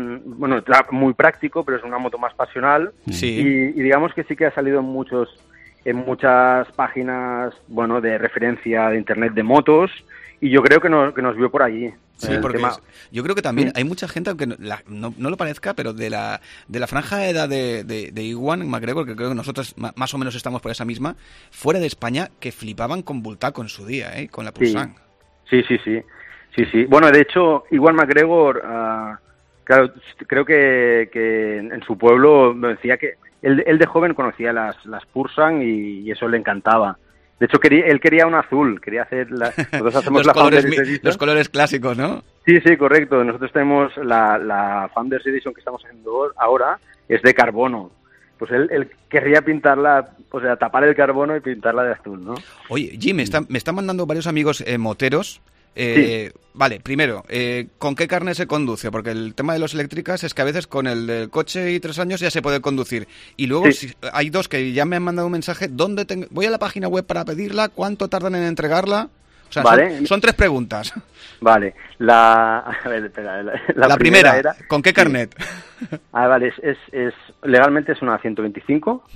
muy práctico, pero es una moto más pasional. Sí. Y digamos que sí que ha salido en muchas páginas de referencia de internet de motos, y yo creo que nos vio por allí. Sí, porque yo creo que también hay mucha gente, aunque no lo parezca, pero de la franja de edad de Iwan McGregor, que creo que nosotros más o menos estamos por esa misma, fuera de España, que flipaban con Bultaco en su día, con la Pulsar. Sí. Bueno, de hecho, Iwan McGregor, claro, creo que en su pueblo me decía que él de joven conocía las Pulsar y eso le encantaba. De hecho, él quería un azul, quería hacer nosotros hacemos los colores clásicos, ¿no? Sí, correcto. Nosotros tenemos la Founders Edition que estamos haciendo ahora, es de carbono. Pues él querría pintarla, o sea, tapar el carbono y pintarla de azul, ¿no? Oye, Jim, me están mandando varios amigos moteros. Vale, primero, ¿con qué carnet se conduce? Porque el tema de las eléctricas es que a veces con el del coche y 3 años ya se puede conducir. Y luego hay 2 que ya me han mandado un mensaje, voy a la página web para pedirla, ¿cuánto tardan en entregarla? O sea, vale. Son 3 preguntas. Vale. La primera era... ¿con qué carnet? Sí. Vale, legalmente es una 125,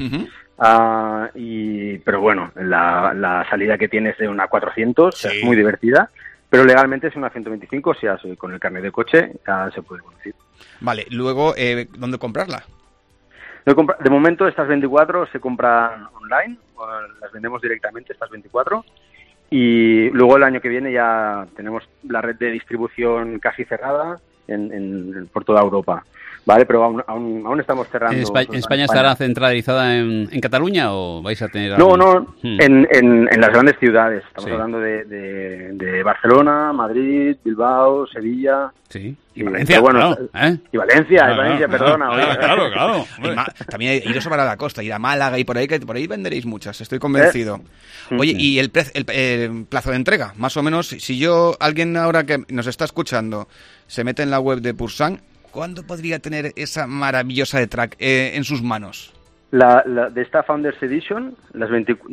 pero bueno, la salida que tiene es de una 400, sí. Es muy divertida, pero legalmente es una 125, o sea, con el carnet de coche ya se puede conducir. Vale, luego, ¿dónde comprarla? De momento estas 24 se compran online, las vendemos directamente estas 24, y luego el año que viene ya tenemos la red de distribución casi cerrada por toda Europa, ¿vale? Pero aún estamos cerrando. ¿En España estará centralizada en Cataluña o vais a tener algún... No, en las grandes ciudades. Estamos hablando de Barcelona, Madrid, Bilbao, Sevilla... Sí. Y Valencia, bueno, claro, y Valencia, perdona. Claro. También iros para la costa, ir a Málaga y por ahí, que por ahí venderéis muchas, estoy convencido. Oye, ¿y el plazo de entrega? Más o menos, si alguien ahora que nos está escuchando se mete en la web de Pulsan, ¿cuándo podría tener esa maravillosa E-Track en sus manos? De esta Founders Edition, las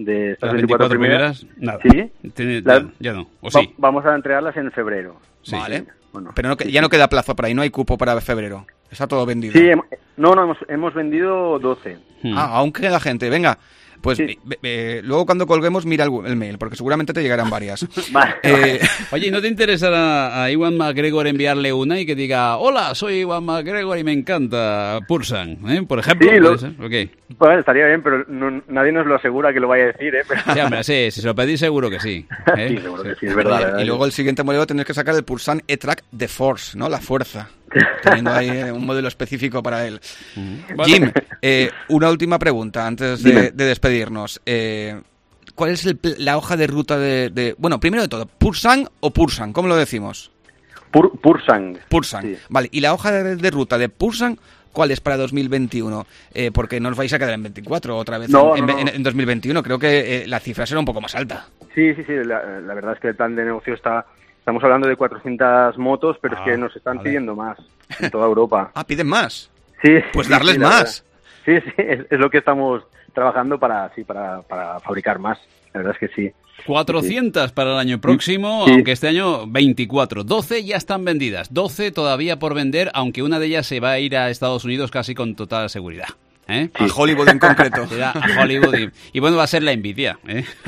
24 primeras, nada. Sí, ya no, ¿o sí? Vamos a entregarlas en febrero. Sí. Vale. Bueno, pero ya no queda plazo para ahí, no hay cupo para febrero. Está todo vendido. Sí, hemos vendido 12. Aún queda gente. Venga, pues sí. Luego cuando colguemos mira el mail, porque seguramente te llegarán varias. Vale. Oye, ¿no te interesará a Iwan McGregor enviarle una y que diga, hola, soy Iwan McGregor y me encanta Pulsan? Por ejemplo. Sí, okay. Bueno, estaría bien, pero nadie nos lo asegura que lo vaya a decir, Pero... Sí, hombre, sí, si se lo pedís seguro que sí. Sí, seguro que sí, es verdad. Y luego el siguiente modelo tendréis que sacar el Pulsan E-Track The Force, ¿no? La fuerza. Teniendo ahí un modelo específico para él. Jim, una última pregunta antes de despedirnos. ¿Cuál es la hoja de ruta bueno, primero de todo, ¿Pulsan o Pulsan? ¿Cómo lo decimos? Pulsan. Pulsan, sí. Vale. ¿Y la hoja de ruta de Pulsan cuál es para 2021? Porque no os vais a quedar en 24 otra vez en 2021. Creo que la cifra será un poco más alta. Sí. La verdad es que el plan de negocio estamos hablando de 400 motos, pero es que nos están pidiendo más en toda Europa. ¿Piden más? Sí. Pues darles más. Sí, es lo que estamos trabajando para fabricar más. La verdad es que sí. 400 para el año próximo, aunque este año 24. 12 ya están vendidas, 12 todavía por vender, aunque una de ellas se va a ir a Estados Unidos casi con total seguridad. A Hollywood en concreto. A Hollywood y bueno, va a ser la envidia.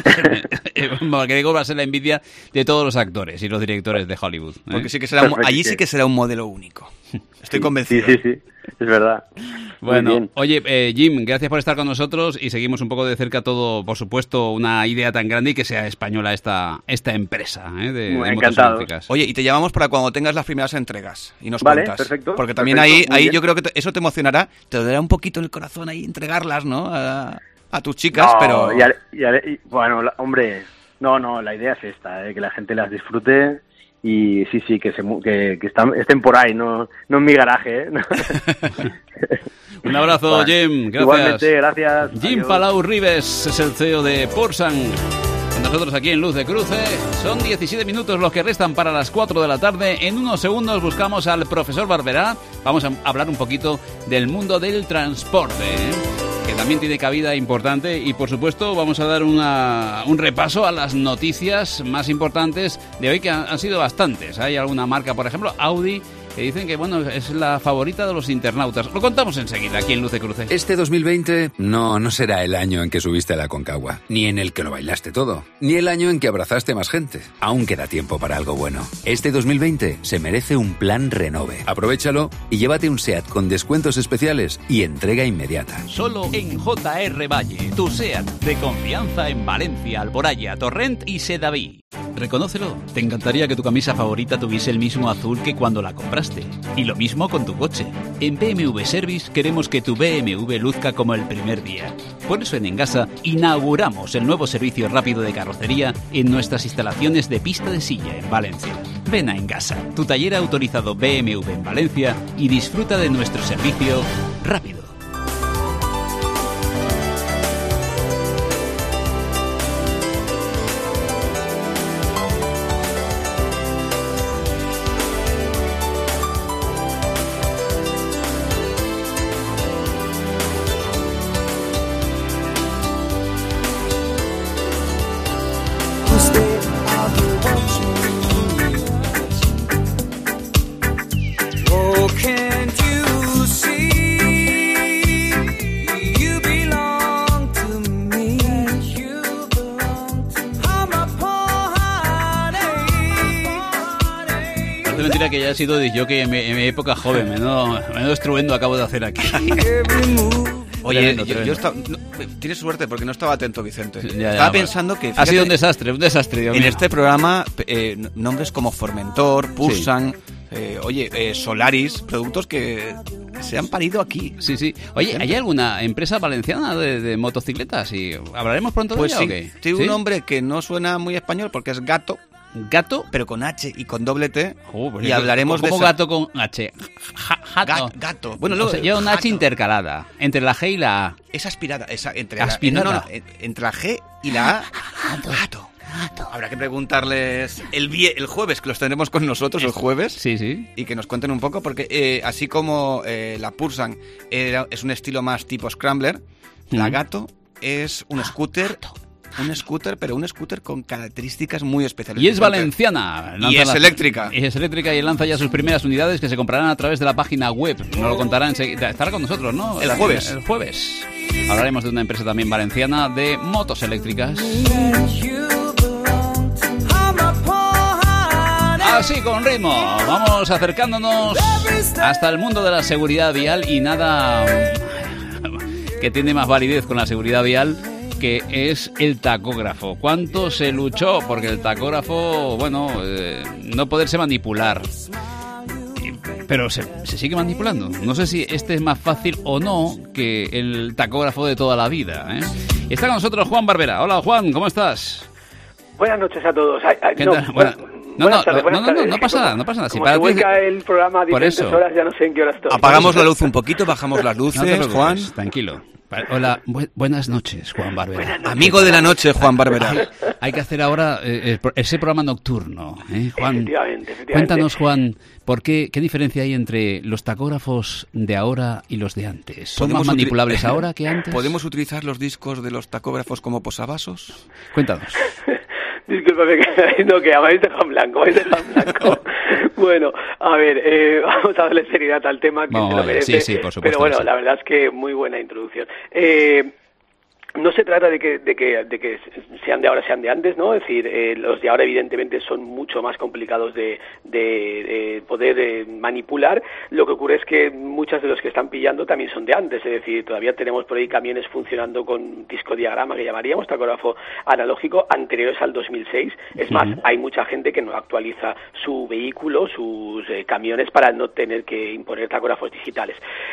McGregor va a ser la envidia de todos los actores y los directores de Hollywood. Porque sí que allí sí que será un modelo único. Estoy convencido. Sí. Es verdad. Bueno, oye, Jim, gracias por estar con nosotros y seguimos un poco de cerca todo, por supuesto, una idea tan grande y que sea española esta empresa de motos eléctricas. Oye, y te llamamos para cuando tengas las primeras entregas y nos cuentas. Perfecto. Perfecto. Porque también ahí yo creo que eso te emocionará, te dará un poquito en el corazón ahí entregarlas, ¿no? A tus chicas, pero... bueno, hombre, no, la idea es esta, que la gente las disfrute. Y sí, que estén por ahí, no en mi garaje, Un abrazo, Jim, gracias. Igualmente, gracias. Jim Adiós. Palau Ribes es el CEO de Pulsan. Con nosotros aquí en Luz de Cruce. Son 17 minutos los que restan para las 4 de la tarde. En unos segundos buscamos al profesor Barberá. Vamos a hablar un poquito del mundo del transporte, que también tiene cabida importante, y por supuesto vamos a dar un repaso a las noticias más importantes de hoy, que han sido bastantes. Hay alguna marca, por ejemplo, Audi, que dicen que bueno, es la favorita de los internautas. Lo contamos enseguida aquí en Luz de Cruce. Este 2020 no será el año en que subiste a la Aconcagua, ni en el que lo bailaste todo, ni el año en que abrazaste más gente. Aún queda tiempo para algo bueno. Este 2020 se merece un plan Renove. Aprovéchalo y llévate un SEAT con descuentos especiales y entrega inmediata. Solo en JR Valle, tu SEAT de confianza en Valencia, Alboraya, Torrent y Sedaví. Reconócelo, te encantaría que tu camisa favorita tuviese el mismo azul que cuando la compraste. Y lo mismo con tu coche. En BMW Service queremos que tu BMW luzca como el primer día. Por eso en Engasa inauguramos el nuevo servicio rápido de carrocería en nuestras instalaciones de pista de silla en Valencia. Ven a Engasa, tu taller autorizado BMW en Valencia, y disfruta de nuestro servicio rápido. parece mentira que ya he sido disjockey en mi época joven. Menudo estruendo acabo de hacer aquí. Oye, yo estaba... tienes suerte porque no estaba atento, Vicente. Estaba pensando que... Ha sido un desastre, Dios mío. En este programa, nombres como Formentor, Pulsan... Solaris, productos que se han parido aquí. Sí. Oye, ¿hay alguna empresa valenciana de motocicletas? ¿Y hablaremos pronto de ella, sí. ¿o qué? Tiene un nombre que no suena muy español porque es Gato. ¿Gato? Pero con H y con doble T. Y hablaremos ¿Cómo Gato con H? Gato. Bueno, luego lleva una H intercalada entre la G y la A. Es aspirada. Entre ¿Aspirada? Entre la G y la A. Gato. Habrá que preguntarles el jueves, que los tendremos con nosotros el jueves. Sí. Y que nos cuenten un poco, porque así como la Pulsan es un estilo más tipo Scrambler, la Gato es un scooter. Un scooter, pero un scooter con características muy especiales. Y es valenciana. Y es eléctrica. Y es eléctrica y lanza ya sus primeras unidades que se comprarán a través de la página web. Nos lo contarán enseguida. Estará con nosotros, ¿no? El jueves. El jueves. Hablaremos de una empresa también valenciana de motos eléctricas. Así, con ritmo. Vamos acercándonos hasta el mundo de la seguridad vial y nada que tiene más validez con la seguridad vial que es el tacógrafo. ¿Cuánto se luchó? Porque el tacógrafo, no poderse manipular. Pero se sigue manipulando. No sé si este es más fácil o no que el tacógrafo de toda la vida, ¿eh? Está con nosotros Juan Barbera. Hola, Juan, ¿cómo estás? Buenas noches a todos. ¿Qué tal? No pasa nada. Como se vuelca el programa a diferentes horas, ya no sé en qué hora estoy. Apagamos la luz un poquito, bajamos las luces, Juan. Tranquilo. Hola, buenas noches, Juan Barbera. Amigo de la noche, Juan Barbera. Hay que hacer ahora ese programa nocturno, Juan. Efectivamente. Cuéntanos, Juan, ¿qué diferencia hay entre los tacógrafos de ahora y los de antes? ¿Son más manipulables ahora que antes? ¿Podemos utilizar los discos de los tacógrafos como posavasos? Cuéntanos. Discúlpame, que habéis dejado en blanco. Bueno, a ver, vamos a darle seriedad al tema que se lo merece. Sí, por supuesto. Pero bueno, la verdad es que muy buena introducción. No se trata de que sean de ahora, sean de antes, ¿no? Es decir, los de ahora evidentemente son mucho más complicados de poder manipular. Lo que ocurre es que muchos de los que están pillando también son de antes, es decir, todavía tenemos por ahí camiones funcionando con discodiagrama, que llamaríamos tacógrafo analógico, anteriores al 2006. Es más, hay mucha gente que no actualiza su vehículo, sus camiones, para no tener que imponer tacógrafos digitales.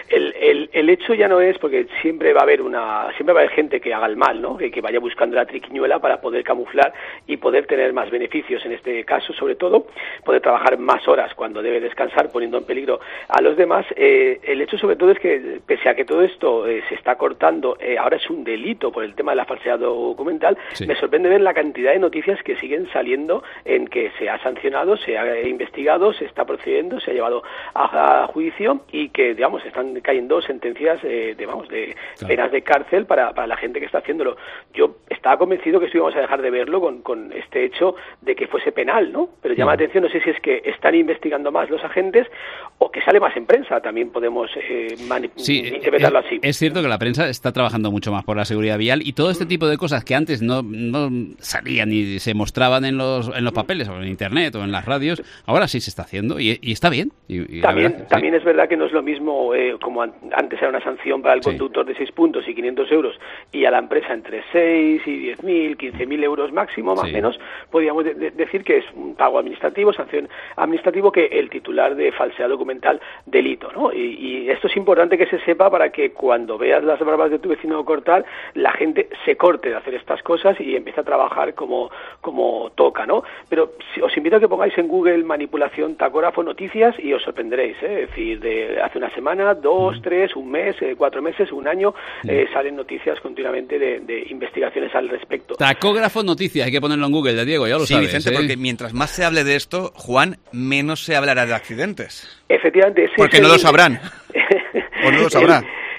El hecho ya no es, porque siempre va a haber gente que haga el mal, ¿no? Que vaya buscando la triquiñuela para poder camuflar y poder tener más beneficios. En este caso, sobre todo, poder trabajar más horas cuando debe descansar, poniendo en peligro a los demás. El hecho, sobre todo, es que, pese a que todo esto se está cortando, ahora es un delito por el tema de la falsedad documental. Sí. Me sorprende ver la cantidad de noticias que siguen saliendo en que se ha sancionado, se ha investigado, se está procediendo, se ha llevado a juicio y que, digamos, están cayendo sentencias de penas de cárcel para la gente que está haciéndolo. Yo estaba convencido que esto íbamos a dejar de verlo con este hecho de que fuese penal, ¿no? Pero llama la atención, no sé si es que están investigando más los agentes o que sale más en prensa. También podemos interpretarlo así. Es cierto que la prensa está trabajando mucho más por la seguridad vial y todo este tipo de cosas que antes no salían ni se mostraban en los papeles o en internet o en las radios, ahora sí se está haciendo y está bien. También es verdad que no es lo mismo como antes era una sanción para el conductor de 6 puntos y 500 euros y a la empresa entre 6 y 10.000, 15.000 euros máximo, más o menos, podríamos decir que es un pago administrativo, sanción administrativo, que el titular de falsedad documental, delito, ¿no? Y esto es importante que se sepa para que cuando veas las barbas de tu vecino cortar, la gente se corte de hacer estas cosas y empiece a trabajar como toca, ¿no? Pero os invito a que pongáis en Google manipulación tacógrafo noticias y os sorprenderéis, Es decir, de hace una semana, 2, 3, un mes, 4 meses, un año, salen noticias continuamente de investigaciones al respecto. Tacógrafo noticias, hay que ponerlo en Google, de Diego, ya lo sabes. Sí, Vicente, porque mientras más se hable de esto, Juan, menos se hablará de accidentes. Efectivamente. Porque no lo sabrán. O no lo sabrá.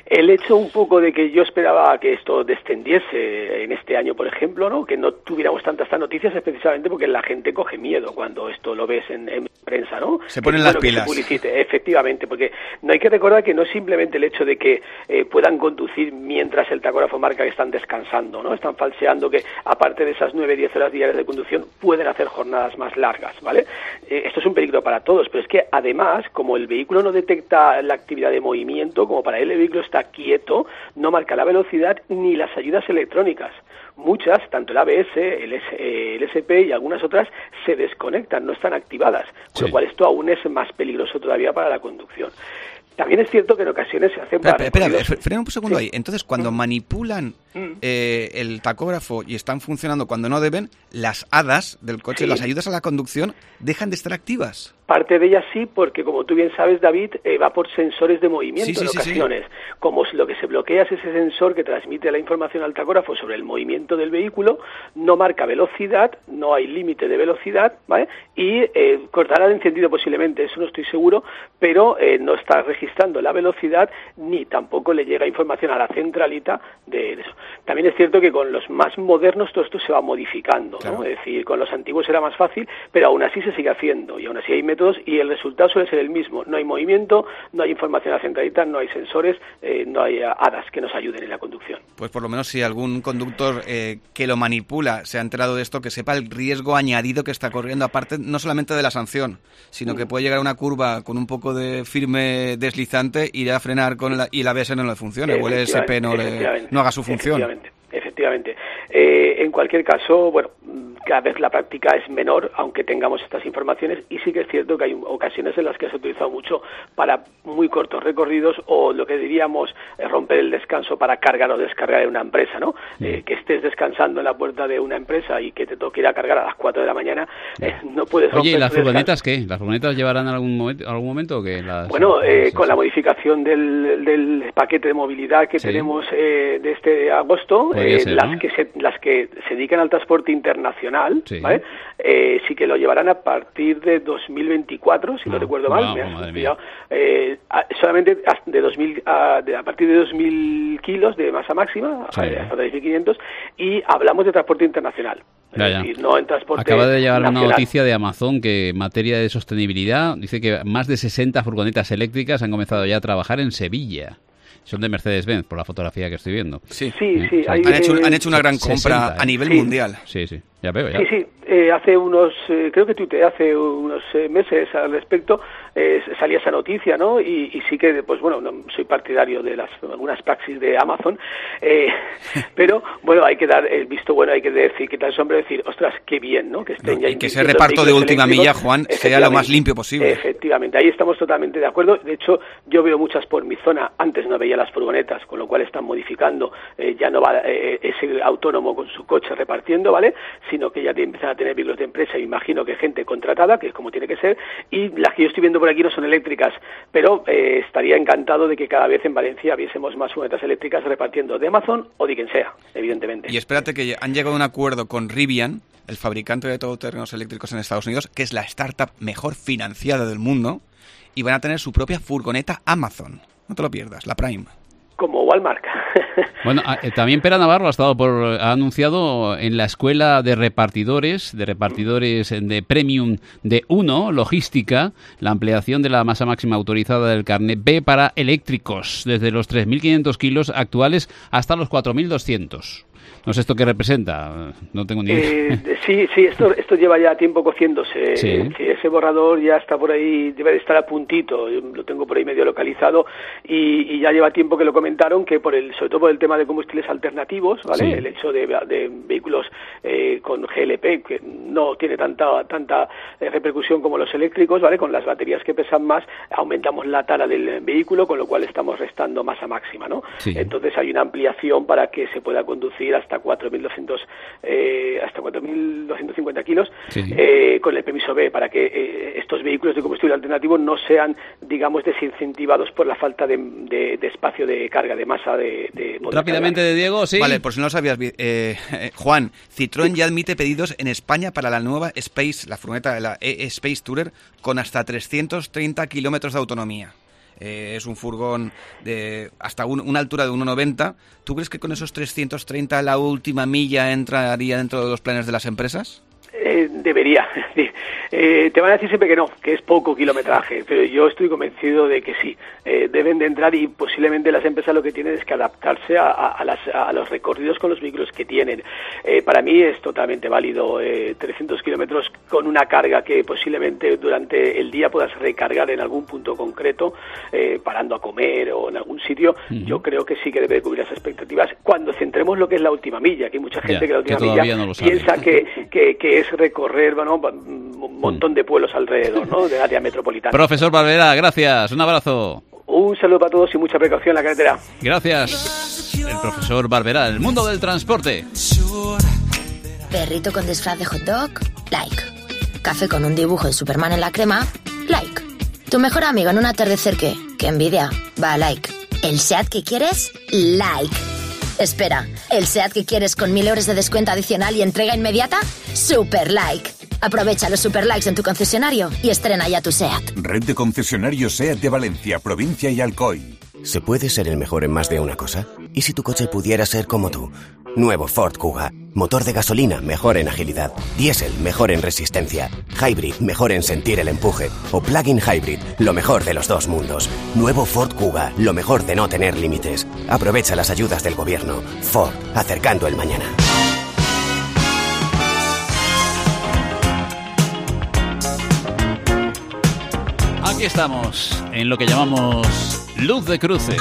El hecho un poco de que yo esperaba que esto descendiese en este año, por ejemplo, ¿no? Que no tuviéramos tantas noticias, es precisamente porque la gente coge miedo cuando esto lo ves en prensa, ¿no? Se ponen las pilas. Que se publicite, efectivamente, porque no hay que recordar que no es simplemente el hecho de que puedan conducir mientras el tacógrafo marca que están descansando, ¿no? Están falseando que, aparte de esas 9-10 horas diarias de conducción, pueden hacer jornadas más largas, ¿vale? Esto es un peligro para todos, pero es que además, como el vehículo no detecta la actividad de movimiento, como para él el vehículo está quieto, no marca la velocidad ni las ayudas electrónicas. Muchas, tanto el ABS, el SP y algunas otras, se desconectan, no están activadas, con lo cual esto aún es más peligroso todavía para la conducción. También es cierto que en ocasiones se hacen... Frena un segundo ahí. Entonces, cuando manipulan el tacógrafo y están funcionando cuando no deben, las hadas del coche, las ayudas a la conducción, dejan de estar activas. Parte de ellas sí, porque como tú bien sabes, David, va por sensores de movimiento en ocasiones. Como si lo que se bloquea es ese sensor que transmite la información al tacógrafo sobre el movimiento del vehículo, no marca velocidad, no hay límite de velocidad, ¿vale? Y cortará el encendido posiblemente, eso no estoy seguro, pero no está registrando la velocidad ni tampoco le llega información a la centralita de eso. También es cierto que con los más modernos todo esto se va modificando, ¿no? Es decir, con los antiguos era más fácil, pero aún así se sigue haciendo y aún así hay métodos y el resultado suele ser el mismo. No hay movimiento, no hay información a la centralita, no hay sensores, no hay hadas que nos ayuden en la conducción. Pues por lo menos si algún conductor que lo manipula se ha enterado de esto, que sepa el riesgo añadido que está corriendo, aparte no solamente de la sanción, sino que puede llegar a una curva con un poco de firme deslizante, ir a frenar y el ABS no le funcione, o el SP no haga su función. Efectivamente. En cualquier caso, bueno, cada vez la práctica es menor, aunque tengamos estas informaciones, y sí que es cierto que hay ocasiones en las que se ha utilizado mucho para muy cortos recorridos o lo que diríamos romper el descanso para cargar o descargar en una empresa, ¿no? Que estés descansando en la puerta de una empresa y que te toque ir a cargar a las 4 de la mañana, no puedes romper. Oye, ¿y las furgonetas qué? ¿Las furgonetas llevarán algún momento o qué? Bueno, con la modificación del paquete de movilidad que tenemos de este agosto, ser, las ¿no? las que se dedican al transporte internacional, ¿vale? Sí que lo llevarán a partir de 2024, si no recuerdo mal. Solamente a partir de 2.000 kilos de masa máxima, hasta 3.500, y hablamos de transporte internacional. Es decir, no en transporte Acaba de llegar nacional. una noticia de Amazon que en materia de sostenibilidad dice que más de 60 furgonetas eléctricas han comenzado ya a trabajar en Sevilla. Son de Mercedes-Benz, por la fotografía que estoy viendo. Sí. Han hecho una gran compra 60, a nivel mundial. Sí, ya veo. Ya. Sí. Hace unos, creo que tuiteé hace unos meses al respecto, salía esa noticia, ¿no? Y sí que, pues bueno, no soy partidario de algunas praxis de Amazon, pero bueno, hay que dar el visto bueno, hay que decir, quitar el sombrero y decir, ostras, qué bien, ¿no? Que estén ya y que ese reparto de última milla, Juan, sea lo más limpio posible. Efectivamente, ahí estamos totalmente de acuerdo. De hecho, yo veo muchas por mi zona, antes no veía las furgonetas, con lo cual están modificando, ya no va ese autónomo con su coche repartiendo, ¿vale? Sino que ya empiezan a tener vehículos de empresa, imagino que gente contratada, que es como tiene que ser, y las que yo estoy viendo por aquí no son eléctricas, pero estaría encantado de que cada vez en Valencia viésemos más furgonetas eléctricas repartiendo de Amazon o de quien sea, evidentemente. Y espérate que han llegado a un acuerdo con Rivian, el fabricante de todoterrenos eléctricos en Estados Unidos, que es la startup mejor financiada del mundo, y van a tener su propia furgoneta Amazon. No te lo pierdas, la Prime. Como Walmart. Bueno, también Pera Navarro ha anunciado en la escuela de repartidores de Premium de Uno, logística, la ampliación de la masa máxima autorizada del carnet B para eléctricos, desde los 3.500 kilos actuales hasta los 4.200. No sé esto qué representa, no tengo ni idea. Sí, esto lleva ya tiempo cociéndose. Sí. Ese borrador ya está por ahí, debe de estar a puntito. Yo lo tengo por ahí medio localizado y ya lleva tiempo que lo comentaron, que sobre todo por el tema de combustibles alternativos, ¿vale? Sí. El hecho de vehículos con GLP, que no tiene tanta repercusión como los eléctricos, ¿vale? Con las baterías que pesan más, aumentamos la tara del vehículo, con lo cual estamos restando masa máxima, ¿no? Sí. Entonces hay una ampliación para que se pueda conducir hasta 4.250 kilos, con el permiso B, para que estos vehículos de combustible alternativo no sean, digamos, desincentivados por la falta de espacio de carga, de masa de Rápidamente, de Diego, sí. Vale, por si no lo sabías, Juan, Citroën ya admite pedidos en España para la nueva Space, la furgoneta de la E-Space Tourer, con hasta 330 kilómetros de autonomía. es un furgón de hasta una altura de 1,90. ¿Tú crees que con esos 330 la última milla entraría dentro de los planes de las empresas? Debería. Te van a decir siempre que no, que es poco kilometraje, pero yo estoy convencido de que sí. Deben de entrar y posiblemente las empresas lo que tienen es que adaptarse a los recorridos con los vehículos que tienen. Para mí es totalmente válido 300 kilómetros con una carga que posiblemente durante el día puedas recargar en algún punto concreto, parando a comer o en algún sitio. Yo creo que sí que debe cubrir las expectativas cuando centremos lo que es la última milla, que hay mucha gente que la última milla no piensa que es recorrer, bueno, un montón de pueblos alrededor, ¿no?, del área metropolitana. Profesor Barberá, gracias, un abrazo. Un saludo para todos y mucha precaución en la carretera. Gracias. El profesor Barberá, el mundo del transporte. Perrito con disfraz de hot dog, like. Café con un dibujo de Superman en la crema, like. Tu mejor amigo en un atardecer, ¿qué envidia? Va, like. ¿El SEAT que quieres? Like. Espera, ¿el SEAT que quieres con 1.000 euros de descuento adicional y entrega inmediata? Super like. Aprovecha los super likes en tu concesionario y estrena ya tu SEAT. Red de concesionarios SEAT de Valencia, provincia y Alcoy. ¿Se puede ser el mejor en más de una cosa? ¿Y si tu coche pudiera ser como tú? Nuevo Ford Kuga. Motor de gasolina, mejor en agilidad. Diésel, mejor en resistencia. Hybrid, mejor en sentir el empuje. O plug-in hybrid, lo mejor de los dos mundos. Nuevo Ford Kuga, lo mejor de no tener límites. Aprovecha las ayudas del gobierno. Ford, acercando el mañana. Aquí estamos, en lo que llamamos Luz de Cruce.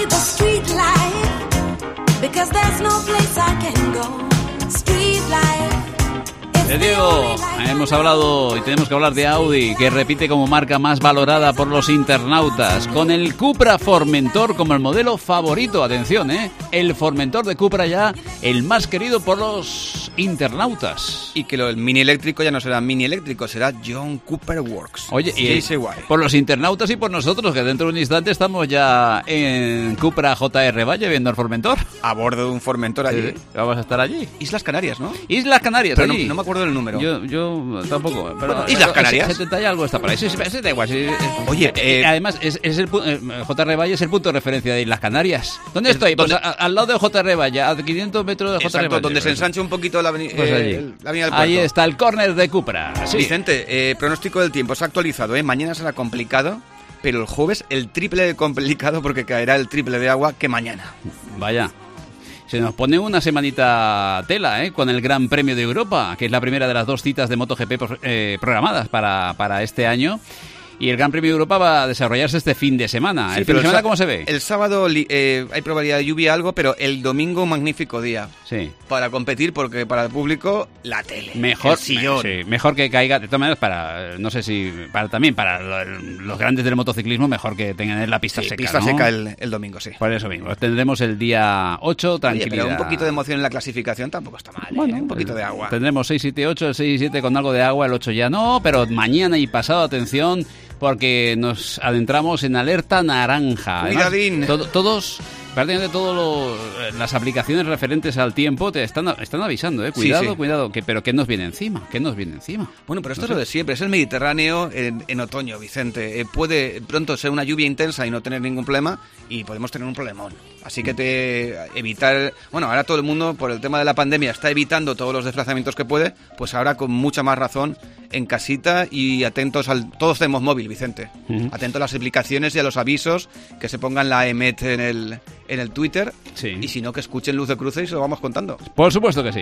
Diego, hemos hablado y tenemos que hablar de Audi, que repite como marca más valorada por los internautas, con el Cupra Formentor como el modelo favorito. Atención, el Formentor de Cupra ya el más querido por los internautas. Y que el mini eléctrico ya no será mini eléctrico, será John Cooper Works. Oye, y por los internautas y por nosotros, que dentro de un instante estamos ya en Cupra JR Valle viendo el Formentor. A bordo de un Formentor allí. Sí, vamos a estar allí. Islas Canarias, ¿no? Islas Canarias, pero allí. No me acuerdo del número. Yo tampoco. Pero, bueno, Islas Canarias. 70 y algo está por ahí. Sí, da igual. Sí, oye, además, es el JR Valle es el punto de referencia de Islas Canarias. ¿Dónde estoy? Pues al lado de JR Valle, a 500 metros de JR Valle. Exacto, donde se ensancha un poquito la avenida, pues la avenida del puerto. Ahí está el córner de Cupra. Sí. Vicente, pronóstico del tiempo se ha actualizado. Mañana será complicado, pero el jueves el triple de complicado porque caerá el triple de agua que mañana. Vaya. Se nos pone una semanita tela, con el Gran Premio de Europa, que es la primera de las 2 citas de MotoGP programadas para este año. Y el Gran Premio de Europa va a desarrollarse este fin de semana. Sí, ¿el fin de semana cómo se ve? El sábado hay probabilidad de lluvia algo, pero el domingo un magnífico día. Sí. Para competir, porque para el público, la tele. Mejor, el sillón. Sí, mejor que caiga. De todas maneras, no sé si también para los grandes del motociclismo, mejor que tengan la pista seca. Pista seca el domingo, sí. Por eso mismo. Tendremos el día 8, tranquilidad. Oye, pero un poquito de emoción en la clasificación tampoco está mal. Bueno, un poquito de agua. Tendremos 6, 7, 8, el 6 y 7 con algo de agua, el 8 ya no, pero mañana y pasado, atención, porque nos adentramos en alerta naranja. Cuidadín. Prácticamente todas las aplicaciones referentes al tiempo te están avisando, Cuidado, sí. Cuidado, pero ¿qué nos viene encima? Bueno, pero esto es lo de siempre, es el Mediterráneo en otoño, Vicente. Puede pronto ser una lluvia intensa y no tener ningún problema, y podemos tener un problemón. Así que evitar... Bueno, ahora todo el mundo, por el tema de la pandemia, está evitando todos los desplazamientos que puede, pues ahora con mucha más razón en casita y atentos todos tenemos móvil, Vicente. Uh-huh. Atentos a las aplicaciones y a los avisos, que se pongan la EMET en el Twitter, sí. Y si no, que escuchen Luz de Cruce y se lo vamos contando. Por supuesto que sí.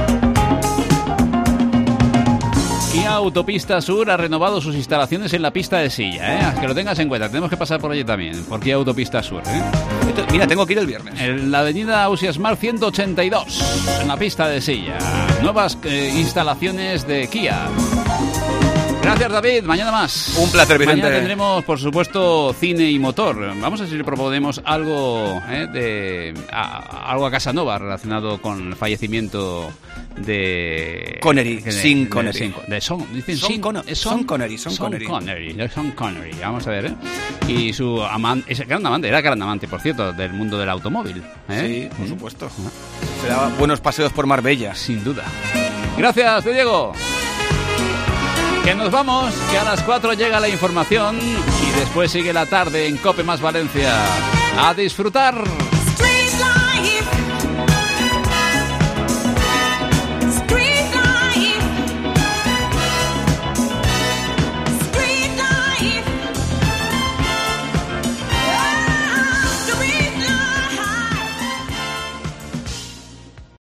Kia Autopista Sur ha renovado sus instalaciones en la pista de Silla, que lo tengas en cuenta, tenemos que pasar por allí también, por Kia Autopista Sur, Mira, tengo que ir el viernes. En la avenida Ausias Mar 182, en la pista de Silla. Nuevas instalaciones de Kia. Gracias, David. Mañana más. Un placer, Vicente. Mañana tendremos, por supuesto, cine y motor. Vamos a ver si le proponemos algo algo a Casanova relacionado con el fallecimiento de Connery. Sean Connery. Sean Connery. Vamos a ver, Y su amante, era gran amante, por cierto, del mundo del automóvil. Sí, por supuesto. Se daba buenos paseos por Marbella. Sin duda. Gracias, Diego. Que nos vamos, que a las 4 llega la información y después sigue la tarde en COPE más Valencia. ¡A disfrutar!